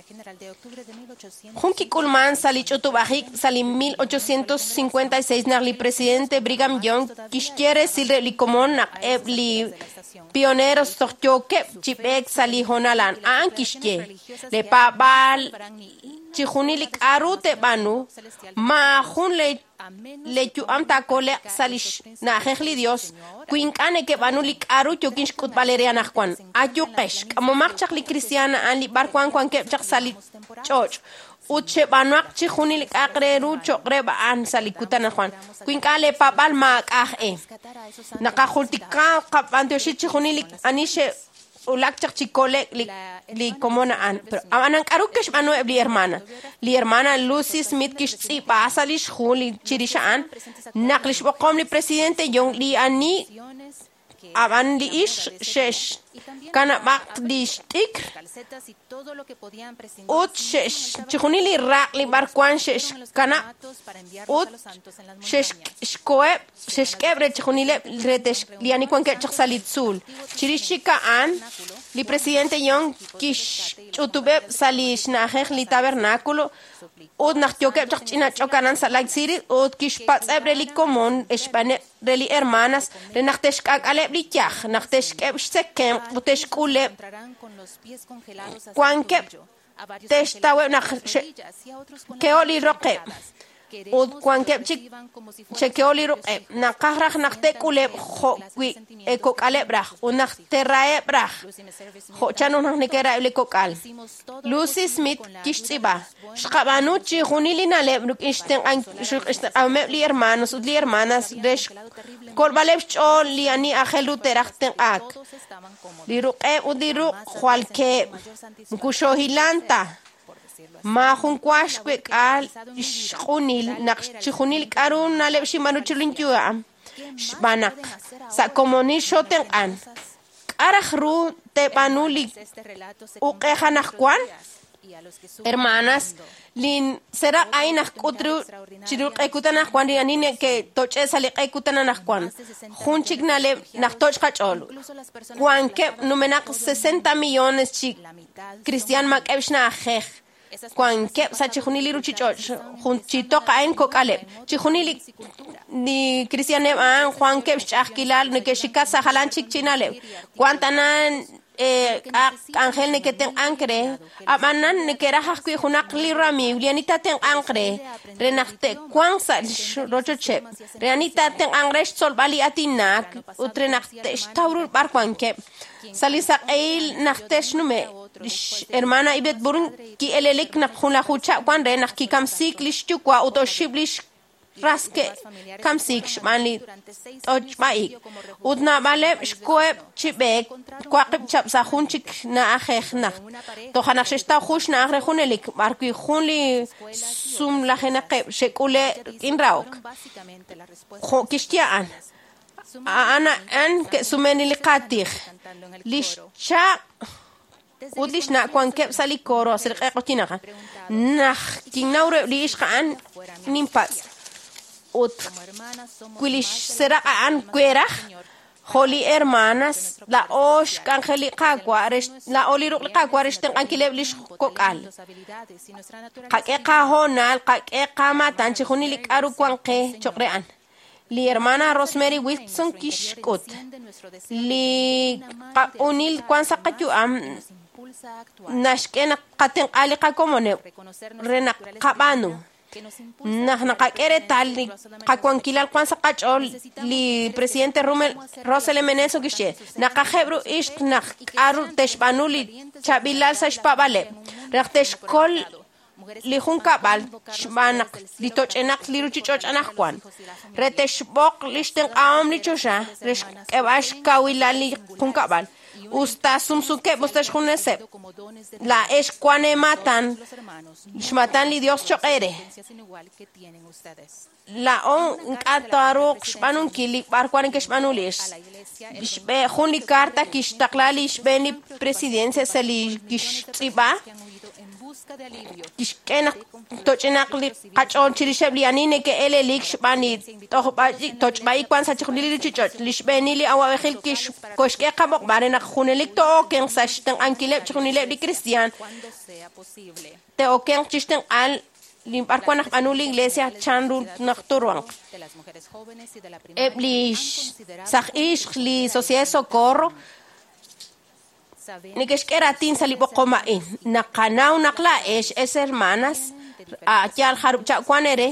Junki kulman sali ch'utubajik sali mil ochocientos cincuenta y seis naq li presidente Brigham Young kixtiere silre li komon naq eb li pioneros toqyoke chib'ek sali honalan an kixtie le pabal chijuni k'aru teb'anu ma jun le le chu'am takole salish najej li Dios kuink'ane keb'anu li k'aru chokin xk'utb'alerianajkwan ayuqex k'amomaq chaq li cristiana an li barkwan kwan keb chaq sali ch'och' utxeb'anuaq chijuni li k'aqreru choqre b'an sali kutanajkwan kuink'ale pab'al ma k'aj e naqajultika qab'antioxi chijuni li anixe ulak chaq chikole li li komona an pero anan k'aru kex b'anu eb li hermana li hermana Lucy Smith kix tz'ipa salix jun li chirisha an naq li xb'oqom li presidente Young li ani aban li ix xex kana b'aq li xt'ik ut xex chijuni li raq li barkwan xex kana ut xex xkoeb xex k'eb re chijuni le retex li ani kwan keb chaq salitzul chirixika an li presidente Young kix ch'utubeb sali xnajej li tabernáculo ut naq tyokeb chaq ch'ina ch'okanan salak siri ut kix patz'eb re li komon exb'ane re li hermanas re naq tex k'ak'aleb li tyaj naq tex k'eb xtzekem u tex k'uleb kwan keb tex taweb naq keo li roqeb ut kwan keb chik chekeo li roqeb naqaj raj naq te k'uleb jo'kwi e kok'aleb raj u naq te ra'eb raj jo'chan naq nikera li kok'al Lucy Smith kix tz'iba xqab'anu chijuni li naleb ixtenq'ameb li hermanos ut li hermanas rex kolb'aleb xch'ol li ani ajel luteraj tenq'ak li ruq'eb ut li ruq' jwalkeb kuxojilanta ma jun kwax kwek'al xq'unil naq chijunil k'aru naleb ximanu chilintyu'am xb'anaq sa komonil xotenq'an k'araj ru teb'anu li uq'ejanajkwan hermanas lin seraq ay naq k'utru chiruq'ekutanajkwan ri anine ke toch'e sali q'ekutanajkwan jun chik naleb naq toch qach'ol kwan keb numenaq sesenta millones chik cristian mak'eb xnajej kwan keb sa chijuni li ruchich'och jun chitoq ayn kok'aleb chijuni li ni cristianem an Juan keb xch'aj kilal ne ke xikat sa jalan chik chinaleb kwan tanan eh ángel ne que ten ancre abanan ne que rajaj kui junaq li rami lianita ten ancre renaqte kwan sa rochoche renita ten angre sol bali atinak utrenaqte staurul barkwan ke salisa eil naqtesh nume hermana ibet burun ki elelik na khula khucha kwan re naq ki kam siklish tukwa utoshiblish raske kam sik shmani toch bai udna bale shkoeb chibek kwaqib chap sa khunchik na akhekh na to khana shta khush na akhre khunelik barki khunli sum la khenaqe shekule inraok kho kishtian ana an ke sumeni liqatikh lisha udlish na kwan keb sali koro sirqe qotina nakh kinawre li ishqan nimpat ut kulish será an cueraj holi hermanas la osh kanjeli qaquaresh la oliru qaquaresh ten ankileblish kokal qaqe qahonal qaqe qamatan chihuni li qaru kwanqe choqrean li hermana Rosemary Wilson kishkut li qaunil kwansa qatu am nashkena qaten ali qakomone rena qabanu nahna qaqere tal qaqwankilal kwansa qachol li presidente Rumel Rosel Meneso kishe naqajebru ish naq aru teshbanuli chabilal sashpabale raqtesh kol li junkabal shmanak li tochenaq li ruchichochanak kwan retesh bok listen qaom li chosha resh kebash kawilali junkabal usta sumsuke bustash khunese la es kwane matan shmatan li Dios choqere la on qataruk shbanun kili par kwan ke shbanulish shbe khun li karta kish taqlali shbeni presidencia sali kish tsiba kishkena tochinaq li qachon chirishab li anine ke ele lik shbani tohba tochbai kwan sa chkhunili chichot lishbeni li awahil kish koshke qabok barena khunelik to ken sashten ankileb chkhunile li cristian te oken chisten al limpar kwan anuli iglesia chanru naqturwan eblish sahish li sociedad socorro ni que era tin salipo coma in nakanaw nakla es es hermanas a yal harub cha kwanere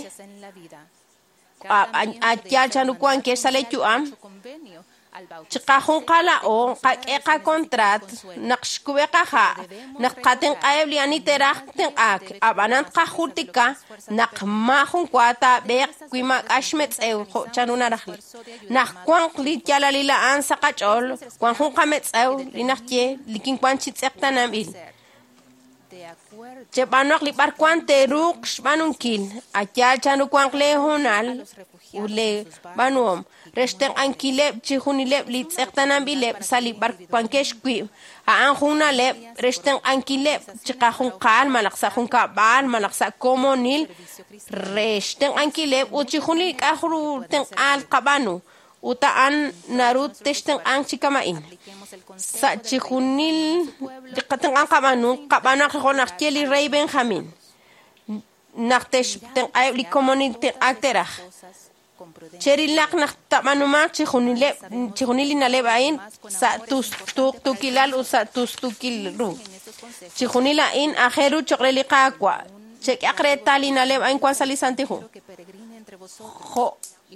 a yal chanu kwan que sale chuam chika hun kala o ka ka contrat nakshkuwe ka ha nakaten qaebli ani terah ten ak abanant ka khurtika nakma hun kwata be kwima kashmet ew chanu narahli nak kwan li yala lila an saqachol kwan hun qamet ew linakje likin kwan chitsektanam il che banok li par kwan teruk shbanun kil akyal chanu kwan le honal ule banuom resten ankileb chihunileb li tsektanam bileb sali bar kwan keshkwi a an hunaleb resten ankileb chika hun qal malaksa hun ka bal malaksa komonil resten ankileb u chihunli kahru ten al qabanu uta an narut testen an chikamain sa chihunil dikatan an qabanu qabana khonak keli rey benjamin naktesh ten ay li komonil ten akterah cherilak nakta manuma chihunile chihunili nalebain sa tus tuk tukilal usa tus tukilu chihunila in ajeru chokreli qaqwa chek akretali nalebain kwan salisantihu jo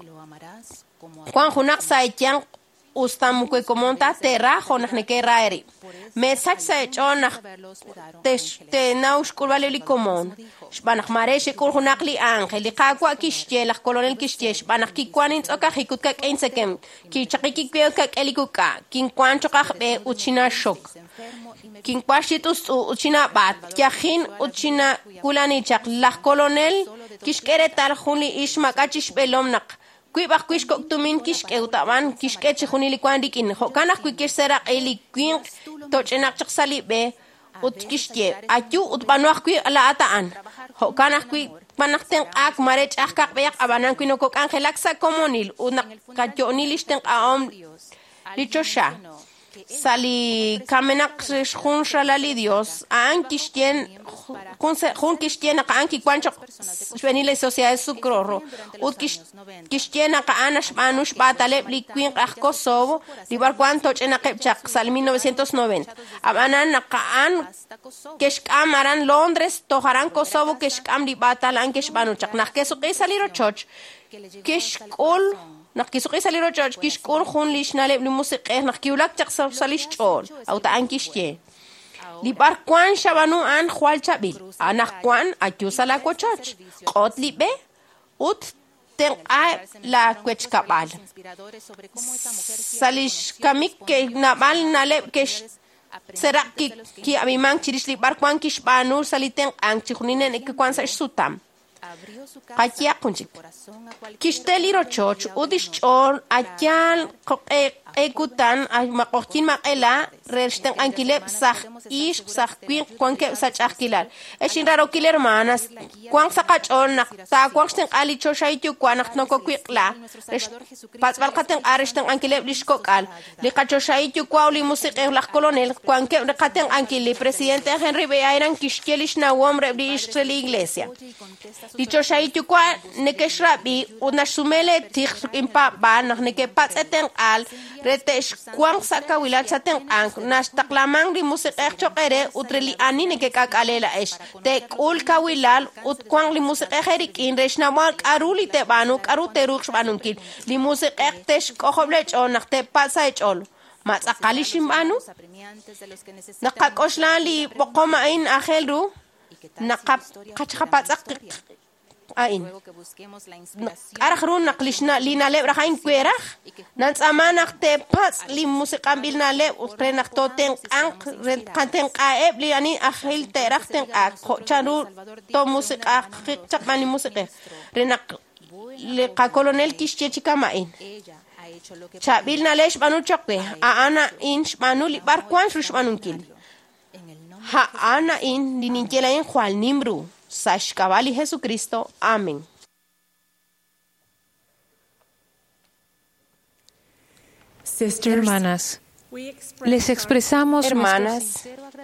kwan hunak saichan ustam kwe komonta terra honak ne ke raeri mesach sa chonach te te naush kulvale li komon shbanach mare shekul hunak li angel li qaqwa kishje la kolonel kishje shbanach ki kwanin tsoka hikut ka ensekem ki chaqiki kwe ka elikuka kin kwan chokach be uchina shok kin kwashitus uchina bat kyahin uchina kulani chaq la kolonel kishkere tal khuli ishma kachish belomnak kui bak kuish kok tumin kish ke utaman kish ke chkhunili kwandi kin ho kana kui kisera eli kuin tochenak chaksali be ut kish ke achu ut banwak kui ala ataan ho kana kui panakten ak marech akak beyak abanan kui no kok angelak sa komonil unak kajonilisten aom lichosha sali kamenak khun shalali dios an kishten khun khun kishten ka an ki kwancho shvenile sociedad sukroro ut kishten ka anash manush batale liquin ak kosovo libar kwanto chena kepchak sal mil novecientos noventa abanan ka an keshkam aran londres toharan kosovo keshkam li batalan keshbanu chak nak keso kesaliro choch keshkol nakiso kay saliro church kishkor khun lishnale ni musiqe nakiulak chaqsab salish chol au ta ankishke li bar kwan shabanu an khwal chabil anak kwan akyusala ko church qotli be ut ten a la kwech kabal salish kamik ke nabal nale ke sera ki ki abiman chirish li bar kwan kishbanu saliten an chkhunine ke kwan sa sutam Kakia kunjik. Kisteli rochoch udishchon ayan ekutan ay makokin makela resten ankileb sah ish sah kwin kwanke sach akilal. Eshin raro kiler manas kwang sakachon nak ta kwang sten ali choshaitu kwanak noko kwikla. Pasbal katen aresten ankileb lishkokal. Li kachoshaitu kwali musiqe la colonel kwanke katen ankili presidente Henry Beiran kishkelish na womre bi Israel iglesia. Dicho shaitu kwa nekeshrabi unasumele tikh impa ba nak nekepats eten al retesh kwang saka wilat saten ang nastaklamang di musiqe chokere utreli ani nekekalela es te kul kawilal ut kwang li musiqe herikin reshna mal aruli te banu karute ruksh banunkin li musiqe tesh kohoblech on nakte pasay chol matsaqalishim banu naqakoshlan li boqoma in akhelru naqap qachqapataq ain arahrun naqlishna lina le rahain kwerah nan tsamanak te pas li musiqan bilna le ukrenak toten anq ren kanten qaeb li ani akhil te rakhten ak chanu to musiqa chaqmani musiqe renak le qa colonel kishche chikamain chabilna lesh banu chaqwe a ana inch banu li bar kwan shush banunkil Ha'ana in lininjela in Juan Nimru. Sashkabali Jesucristo. Amén. Hermanas, les expresamos Hermanas,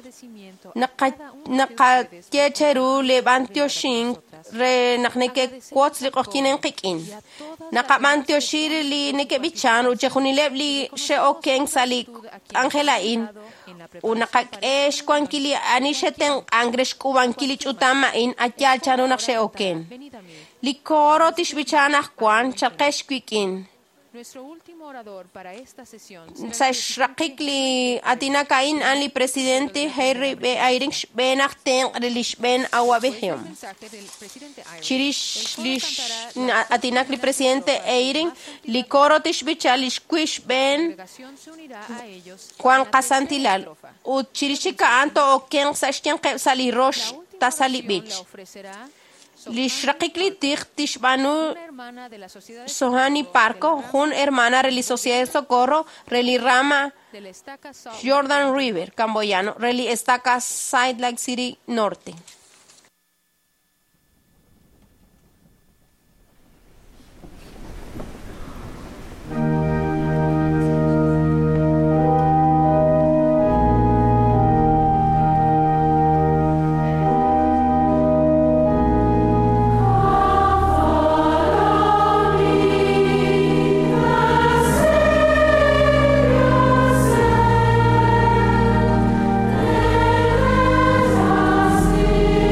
naka kecheru levantio shin re nakneke quotes li qochinen qikin naka mantio shiri li neke bichan u chehunileb li she okeng sali Angela in u naka esh kwankili anisheten angresh kubankili chutama in atyal chanu nak she oken li koro tish bichanak kwan chakesh kwikin. Nuestro último orador para esta sesión Sashrakikli atinakain anli presidente Harry B. Irish ben achten relish ben awabehium. Chirish lish atinakli presidente Eiring li korotish bichalish quish ben Juan Casantilal. U chirishika anto o ken sashtian sali rosh tasali bich. Lishraqikli tig tishbanu Sohani Parco, Jun hermana Reli Sociedad de Socorro, Reli Rama Jordan River, Camboyano, Reli Estaca Side Lake City Norte. See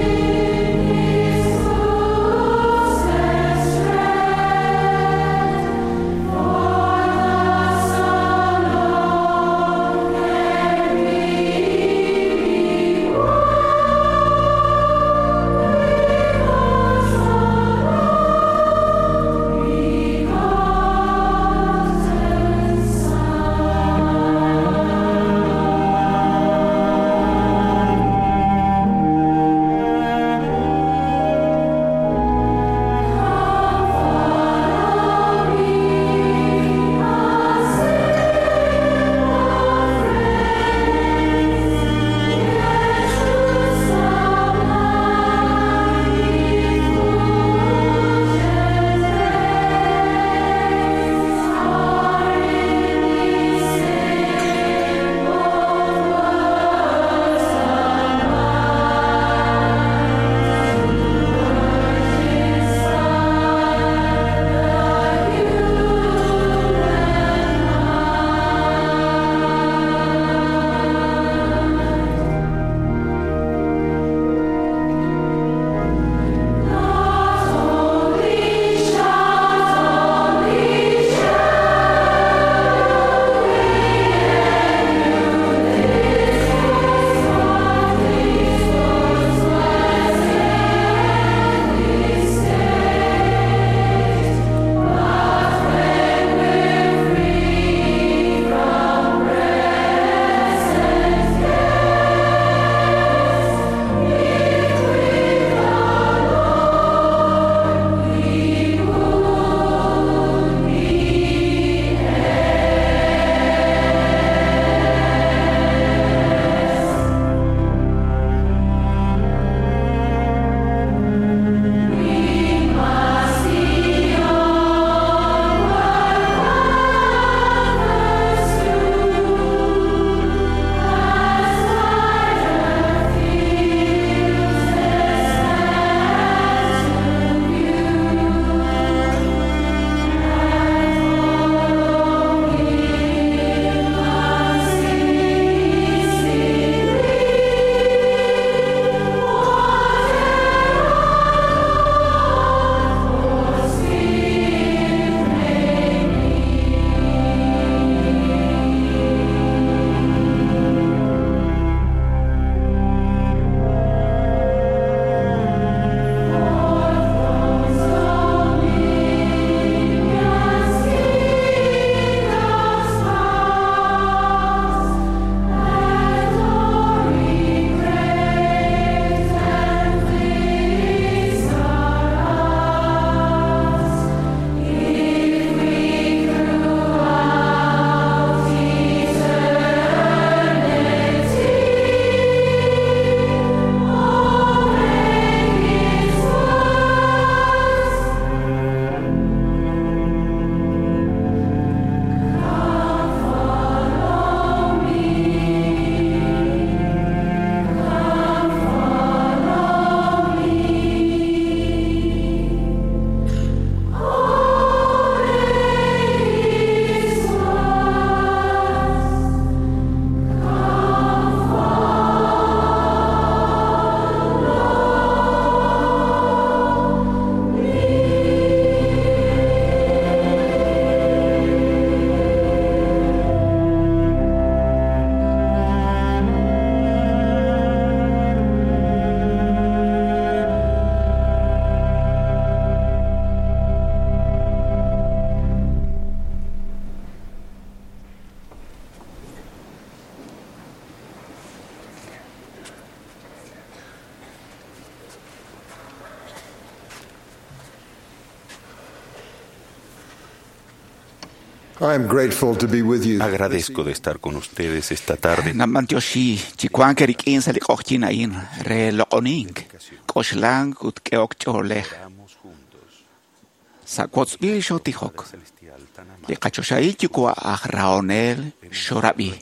Agradezco de estar con ustedes esta tarde. Namantioshi, chikuan kerikin salik ochina in re lokoning, koshlang ut keok chole. Sakots bil shotihok. Le kachoshay chikua ahraonel shorabi.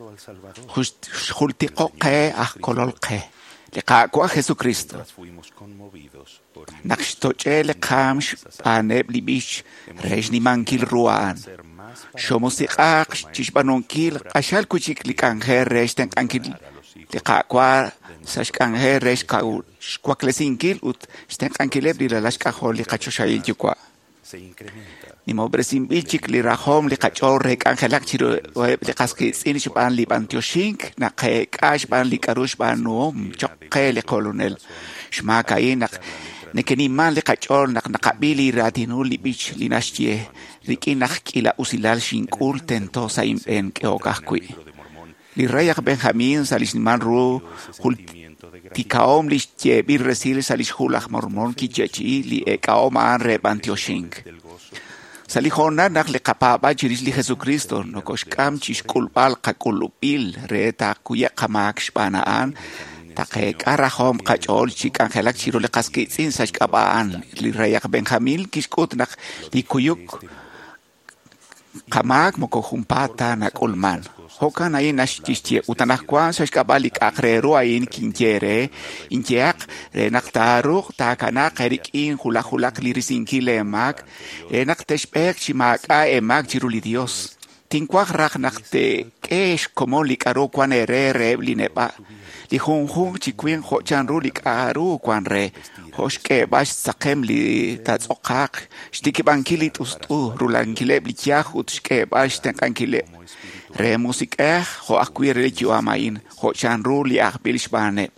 Jultiko ke ah kololke. Le kakua Jesucristo. Nakshtoche le kamsh paneb libish rejni mankil ruan. Shomusikak chishbanonkil ashal kuchik likanher resten kankil likakwa sashkanher resh kau kwaklesinkil ut sten kankileb lilalashkahol likachoshail chukwa. Ni mobresin bichik lirahom likachor rek angelak chiro likaskis inisban libantiosink na kekash ban likarush banom chokke likolonel shmakain nak nekeni man likachor nak nakabili ratinu libich linashtie rikinak kila usilal shinkul tento sa impen keokahkui li rayak Benjamin salis man ru hul tikaom lishtie bir resil salis hulach mormon kichechi li ekaom an rebantiosink salihona nak le kapaba chiris li Jesucristo no koshkam chishkulbal qakulupil reta kuya kamak shpanaan takek arahom kachol chikan helak chiro le kaskitsin sashkabaan li rayak Benjamin kishkut nak li kuyuk kamak moko humpata nak ulman hokan ay nashtistie utanakwa sashkabalik akrero ayin kinjere injek renak taruk takana kerikin hula hulak lirisinki lemak enak tespek chimaka emak chiruli Dios tinkwak rak nakte kesh como likaro kwan ere reblinepa li hung hung chikwin hochan rulik aru kwan re hoshke bash sakem li tatsokak shtiki bankili tustu rulankile blikiach utshke bash tenkankile re musike ho akwi religio amain hochan ruli akbilish bane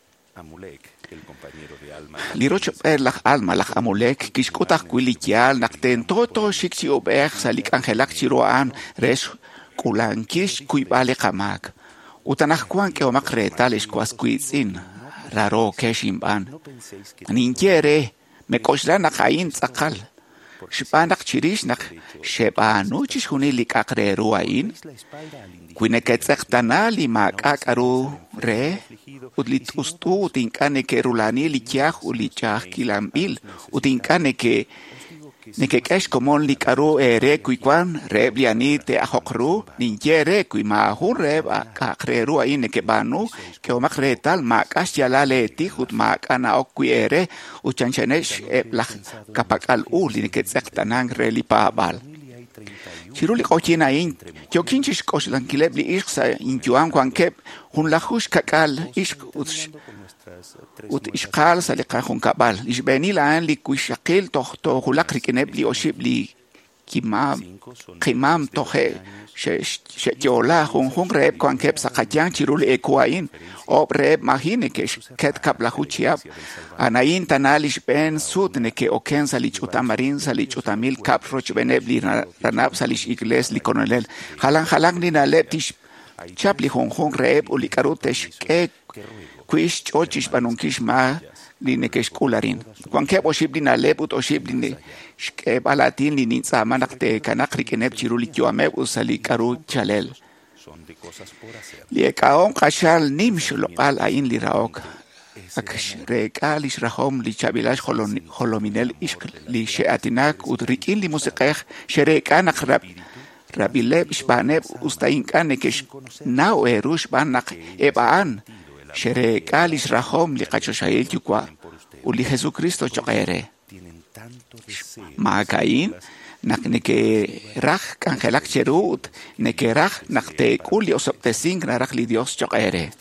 li roch per lach alma lach amulek kishkotak kwilikial nakten toto shiksi obech salik angelak chiroan res kulankish kuibale kamak utanakwan ke omak retales kwaskuitsin raro keshimban ninjere me koshla nakain tsakal shipanak chirish nak shebanu chishunilik akreruain kwineketsektana limakakaru re utlit ustu utinkane ke rulani likiach ulichach kilambil utinkane ke neke kesh komon likaru ere kuikwan rebliani te ahokru ninjere kuimahu reba kakreru ain neke banu ke omakretal makash yalale tihut makana okui ere uchanchanesh eblach kapakal uli neke tsektanang relipabal chiruli kochina in jokinchish koshlankilev li ishsa in juan kwankep hun lahush kakal ish ut ishqal salika hun kabal ishbeni laan li kuishakil tohto hulak rikineb li oshib li kimam kimam tohe she jola hun hun reb kwankep sakajang chiruli ekuain ob reb mahine ke ket kabla huchiab anain tanalish ben sud ne ke oken salich utamarin salich utamil kaproch beneb li ranab salich igles li konolel halang halang ni na letish chapli hun hun reb ulikarutesh ke kuish chochish banunkish ma li nekesh kularin kwankep oshib li na lebut oshib li ke balatin li nitsa manakte kanakri kenep chiruli joameb usali karu chalel li ekaon kashal nimsh lokal ain li raok akash rekal ish rahom li chabilash holominel ish li sheatinak udrikin li musiqeh sherekan akrab rabileb ishbaneb ustain kan nekesh nao erush banak ebaan sherekal ish rahom li qachoshayel chukwa uli Jesucristo chokere makain nak neke rach kangelak cherut neke rach nakte kuli osoptesing rach li Dios chokere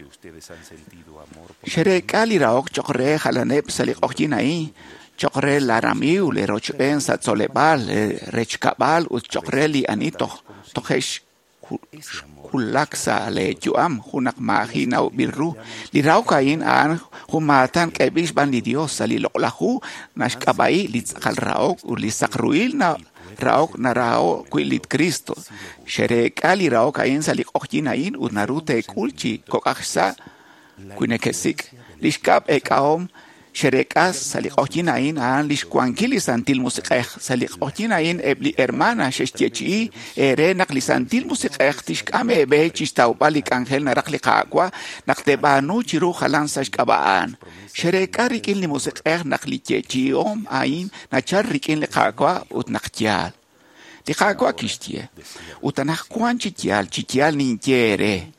sherekal iraok chokre halaneb salik okjinai chokre laramiu le rochben satsolebal rechkabal ut chokre li anito tohesh kulaksa le juam hunak mahina birru li raukain an humatan kebish ban li Dios sali loklahu nashkabai li tsakal raok uli sakruil na raok na rao kuilit Cristo sherekali raukain sali okjinain ut narute kulchi kokaksa kuinekesik lishkap ekaom Sherekas saliqojinain an lishkuankili santil musiqej saliqojinain ebli hermana sheshtiachi ere naqli santil musiqej tishkame be chistaupali kangel naraqli qaqwa naqtebanu chiru khalan sashkabaan Shereka rikin li musiqej naqli chechiom ain nachar rikin li qaqwa ut naqtial Di qaqwa kishtie utanaq kwan chitial chitial ninjere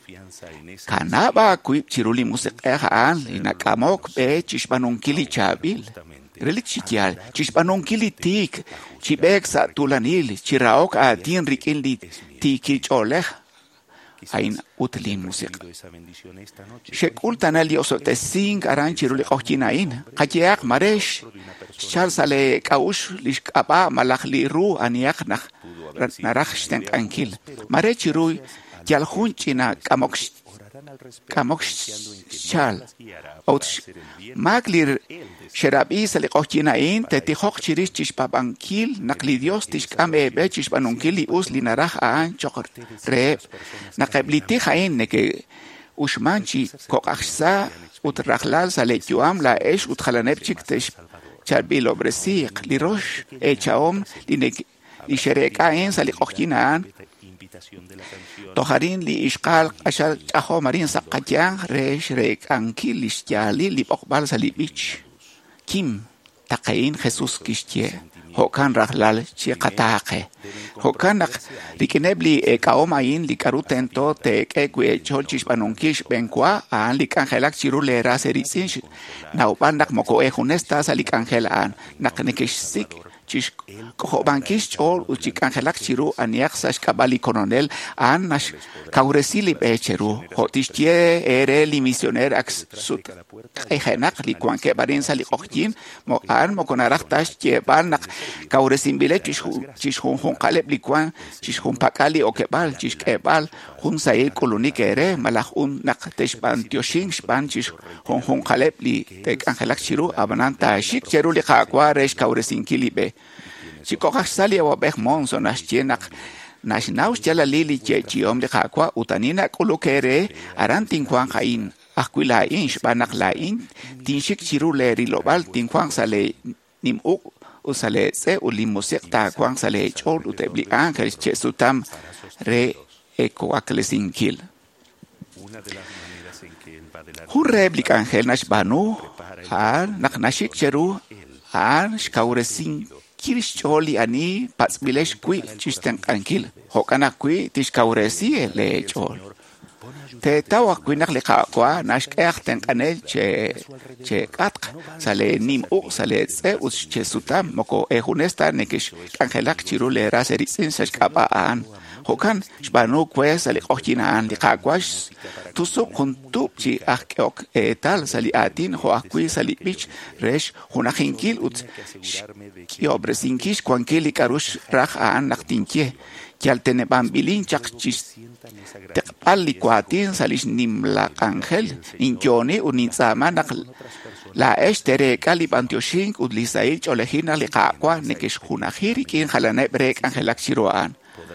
Kanaba kuip chiruli musiqehan inakamok be chishpanunkili chabil relik chitial chishpanunkili tik chibek sa tulanil chiraok atin rikinli tiki choleh ain utlin musiq shekul tanali osotesin aran chiruli qochinain qajiaq maresh chal sale kaush lishqaba malakhli ru aniaq nakh narakhshten kankil mare chirui Yalhunchina kamoksh kamoksh chal out maglir sherabi saliqojina in tetihok chirish chishpabankil naqli dios tishkame be chishpanunkili usli naraj an chokr re naqebliti khain neke ushmanchi kokaksa utrahlal salejuam la esh utkhalanepchik tesh charbil obresiq lirosh echaom linek lishereka in saliqojina an Toharin li ishqal ashal chaho marin saqajang resh rek ankil ishtiali li bokbal salibich kim taqain Jesus kishtie hokan rahlal chi qataqe hokan rikinebli ekaomain li karutento te ekwe cholchish panonkish benkwa an li kangelak chirule raseritsin naubandak moko ehunesta salikangelan naknekish sik Chish kobankish chol uchik angelak chiru aniak sash kabali coronel an nash kauresili becheru hotishtie ere li misioner ax sut ehenak li kwanke barin sali okhjin mo an mo konarak tash cheban nak kauresim bile chish chish hun hun qaleb li kwan chish hun pakali okebal chish kebal hun sai koloni kere malach un nak teshban tioshin span chish hun hun qaleb li tek angelak chiru abananta shik cheru li khakwa resh kauresin kilibe Si kokas sali wa beh monso nas chenak nas naus jala lili chechi om de kakwa utanina kulukere aran tinkwang kain akwila in shbanak lain tinshik chirule rilobal tinkwang sale nimuk usale se ulimosek ta kwang sale chol utebli angel chesutam re eko aklesinkil Hurre blik angel nas banu an nak nashik cheru an shkauresin Kirisholi ani patsbilesh kui chisten kankil hokana kui tishkauresi le chol te tawa kui nak le kwa nash erten kanel che che katq sale nim u sale tse us che sutam moko ehunesta nekish kangelak chirule raseritsin sashkaba an hokan shbanu kwe sale qochina an li qakwash tusuk kuntup chi akok etal sali atin ho akui sali bich resh hunahinkil ut kiobresinkish kwankeli karush raj an naktinkie kialtene bambilin chakchis teqpalli kwatin salish nimla angel inkioni uninzama nak la estere kali pantioshin udlisail cholehina li qaqwa nekish hunahiri kin khalane brek angelak siroan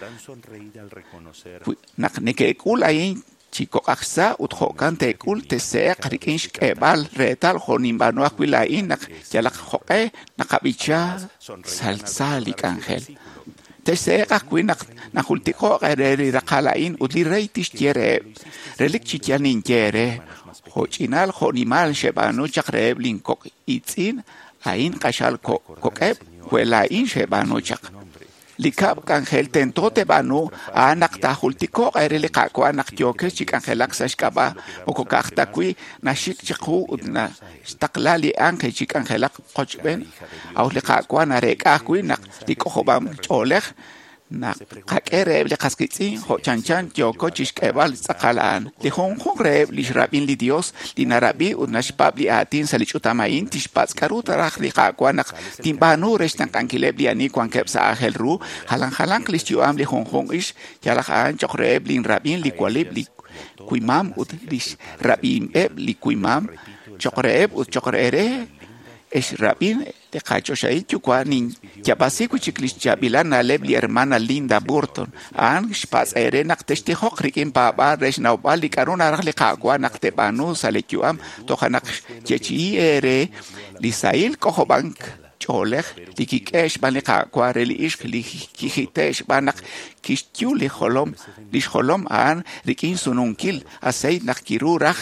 nak neke kulain Chico aksa uthokan te kul te se qarikinsh kebal retal khonim banu akwila inak jalak khoqe nakabicha salsali kangel te se qakwinak nakultiko qereri raqalain utli reitish tiere relik chichanin tiere hochinal khonimal shebanu chaqreb linkok itzin ain qashal ko kokeb huela in shebanu chaq Likab kangel tentote banu anak tahultiko ere likako anak joke chik angelak sashkaba oko kakta kui nashik chiku udna staklali anke chik angelak kochben au likako anareka kui nak likohobam cholek nak kakere likaskitsi ho chanchan joko chishkebal sakalaan li hong hong reb li shrabin li dios li narabi udnash pabli atin salichutamain tishpats karuta rak likako anak timbanu restan kankileb li ani kwankeb sa ahel ru halang halang listuam li hong hong ish jalak an chokreb li rabin li kwalib li kuimam ud li rabin eb li kuimam chokreb ud chokrere es rabin de cacho shai chuquanin ya basico chiclis chabilana lebli hermana Linda Burton an spas ere naqtesti hoqrikin baba resh naubali karuna rali qaqwa naqte banu salechuam tohanak chechi ere lisail kohobank cholech likikesh bani qaqwa reli ishq likitesh banak kishtiu li holom li holom an rikin sununkil asay nakirurach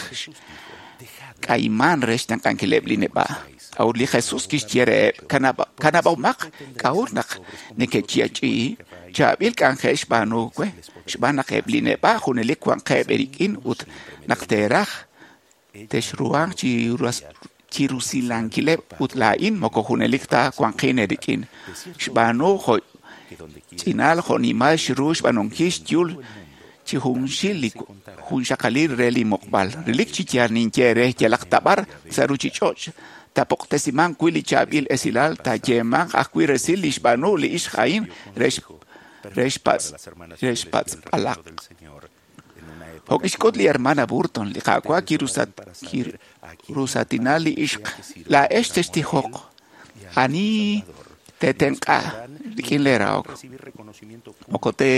kaiman resh tan kankilebli neba au li Jesus quisiera canaba canaba mak kaunak ne que chiachi chabil kan khesh banu kwe shbana kebline ba khuneli kwan keberikin ut nakterach teshruang chi ras chirusilan kile ut lain moko hunelikta kwan khinerikin shbanu kho chinal khonima shrush banon kish yul chi hunshili hun shakalir reli mokbal relik chi chianin chere chelak tabar saruchi choch tapok tesiman kuili chabil esilal ta yeman akui resil ishbanu li ishhaim resh resh pats resh pats alak hokishkot li hermana Burton li qaqwa kirusat kirusatinali ishq la eshtesti hok ani tetenqa dikin leraok okote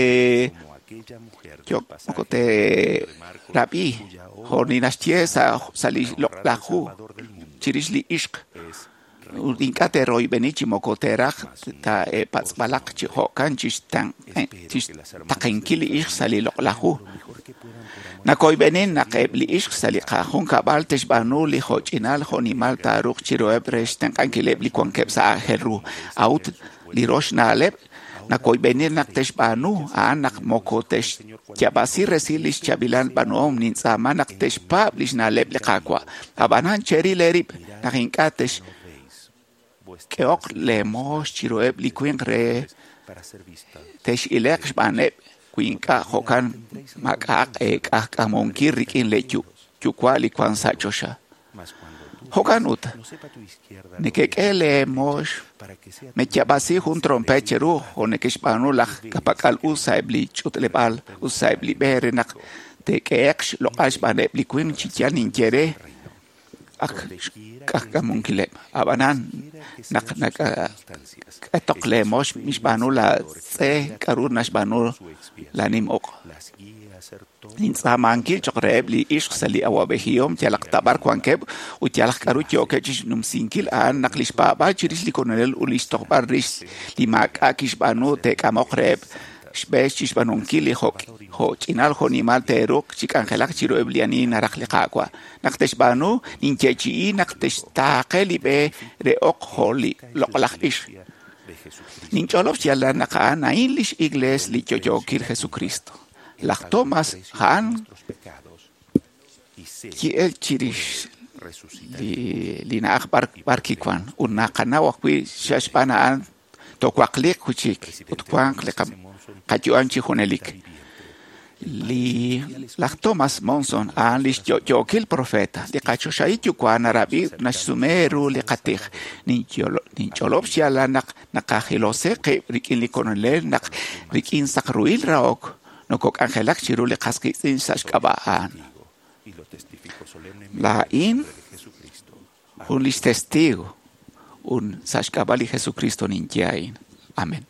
yo okote rabi horninas chiesa sali lahu chirishli ishq udinkate roy benichi mokoterach ta e patsbalak chi hokan chistan chis takenkili ishq sali lahu na koy benen na qebli ishq sali qahun kabal teshbanu li hochinal honimal taruq chiroeb restan kankilebli kon kepsa heru out li roshna leb na koy benen na teshbanu anak mokotesh Jabasi resilis chabilan banom ninsama naktesh publish na leb liqaqwa abanan cheri lerib nakinkatesh keok lemos chiroeb liquin re tesh ilek baneb kuinka hokan makaq ekaq kamonkir rikin lechu chukwali kwan sachosha hokanut nekekele mos me chabasi un trompecheru o nekeshbanu la kapakal usaibli chutlebal usaibli berenak te kex lo ashbane bliquin chichian inchere ak kakamunkile abanan nak nak etokle mos misbanu la se karunash banu lanim ok Insamanki chokrebli ishq sali awabehiyom tialak tabar kwankeb u tialak karu chokechish numsinkil an naklish baba chirish li konel ulish tokbar rish li mak akish banu te kamokreb shbesh chish banunkil li hok ho chinal honimal teruk chik angelak chiro ebliani narak li qaqwa naktesh banu ninchechi naktesh taqeli be re ok holi loqlak ish nincholof chialan naka na inlish igles li chochokir Jesucristo Las tomas han ki el chirish li li na akhbar barkikwan unna kana wakwi shashbana an to kwaklik kuchik utkwan klekam kajuan chi honelik li las tomas monson an li yo kil profeta li kacho shaitu kwan arabi nasumeru li qatikh nin cholo nin cholop shiala nak nakahilose ke rikin li konole nak rikin sakruil raok no kok angelak chirule qaski sin sashkabaan la in un lis testigo un sashkabali Jesucristo ninjain amen.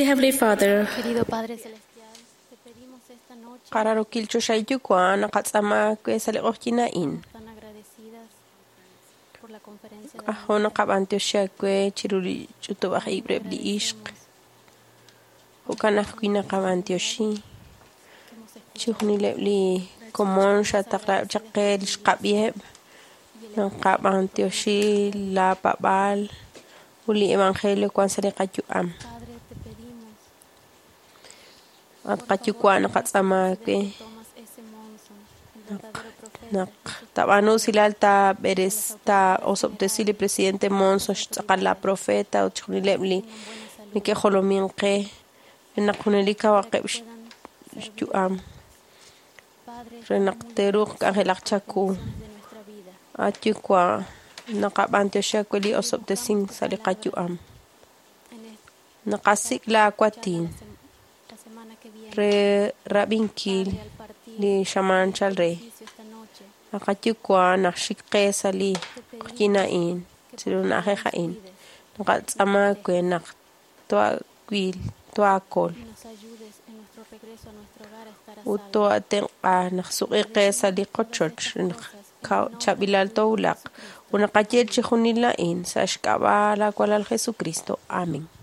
Dear Heavenly Father, Querido Padre Celestial, te pedimos esta noche Qararo kilcho shayukwa naqatzama kwe saliqojkina in. tan agradecidas por la conferencia de Ahona qabantio shakwe chiruri chutubaj ibrebli ishq. Hukanaj kwina qabantio shi. Chihunilebli komon shataqra chaqel shqabieb. Qabantio shi la babal. Uli evangelio kwan saliqachuam. Padre, te pedimos Atqachukwa naqatzama kwe. tomas ese monzo, el verdadero profeta, Naq tabanu silal ta beres ta osobtesili presidente Monzo la profeta uchunilebli nike jolominqe naqunelika waqeb juam renaqteru angelaqchaku atyukwa naqabante shakweli osobtesin saliqajuam naqasikla kwatin la semana que viene, re rabinkil li shaman chalre esta noche, Naqatyukwa naqxiqe sali qinain sirunajejain naqatzama kwe naq tuakwil tuakol nos ayudes en nuestro regreso a nuestro hogar a estar a uto atenqa naqsuqiqe sali qochoch chabilal towlaq unaqatyel chijunilain sa xk'abala kwalal Jesucristo. Amén.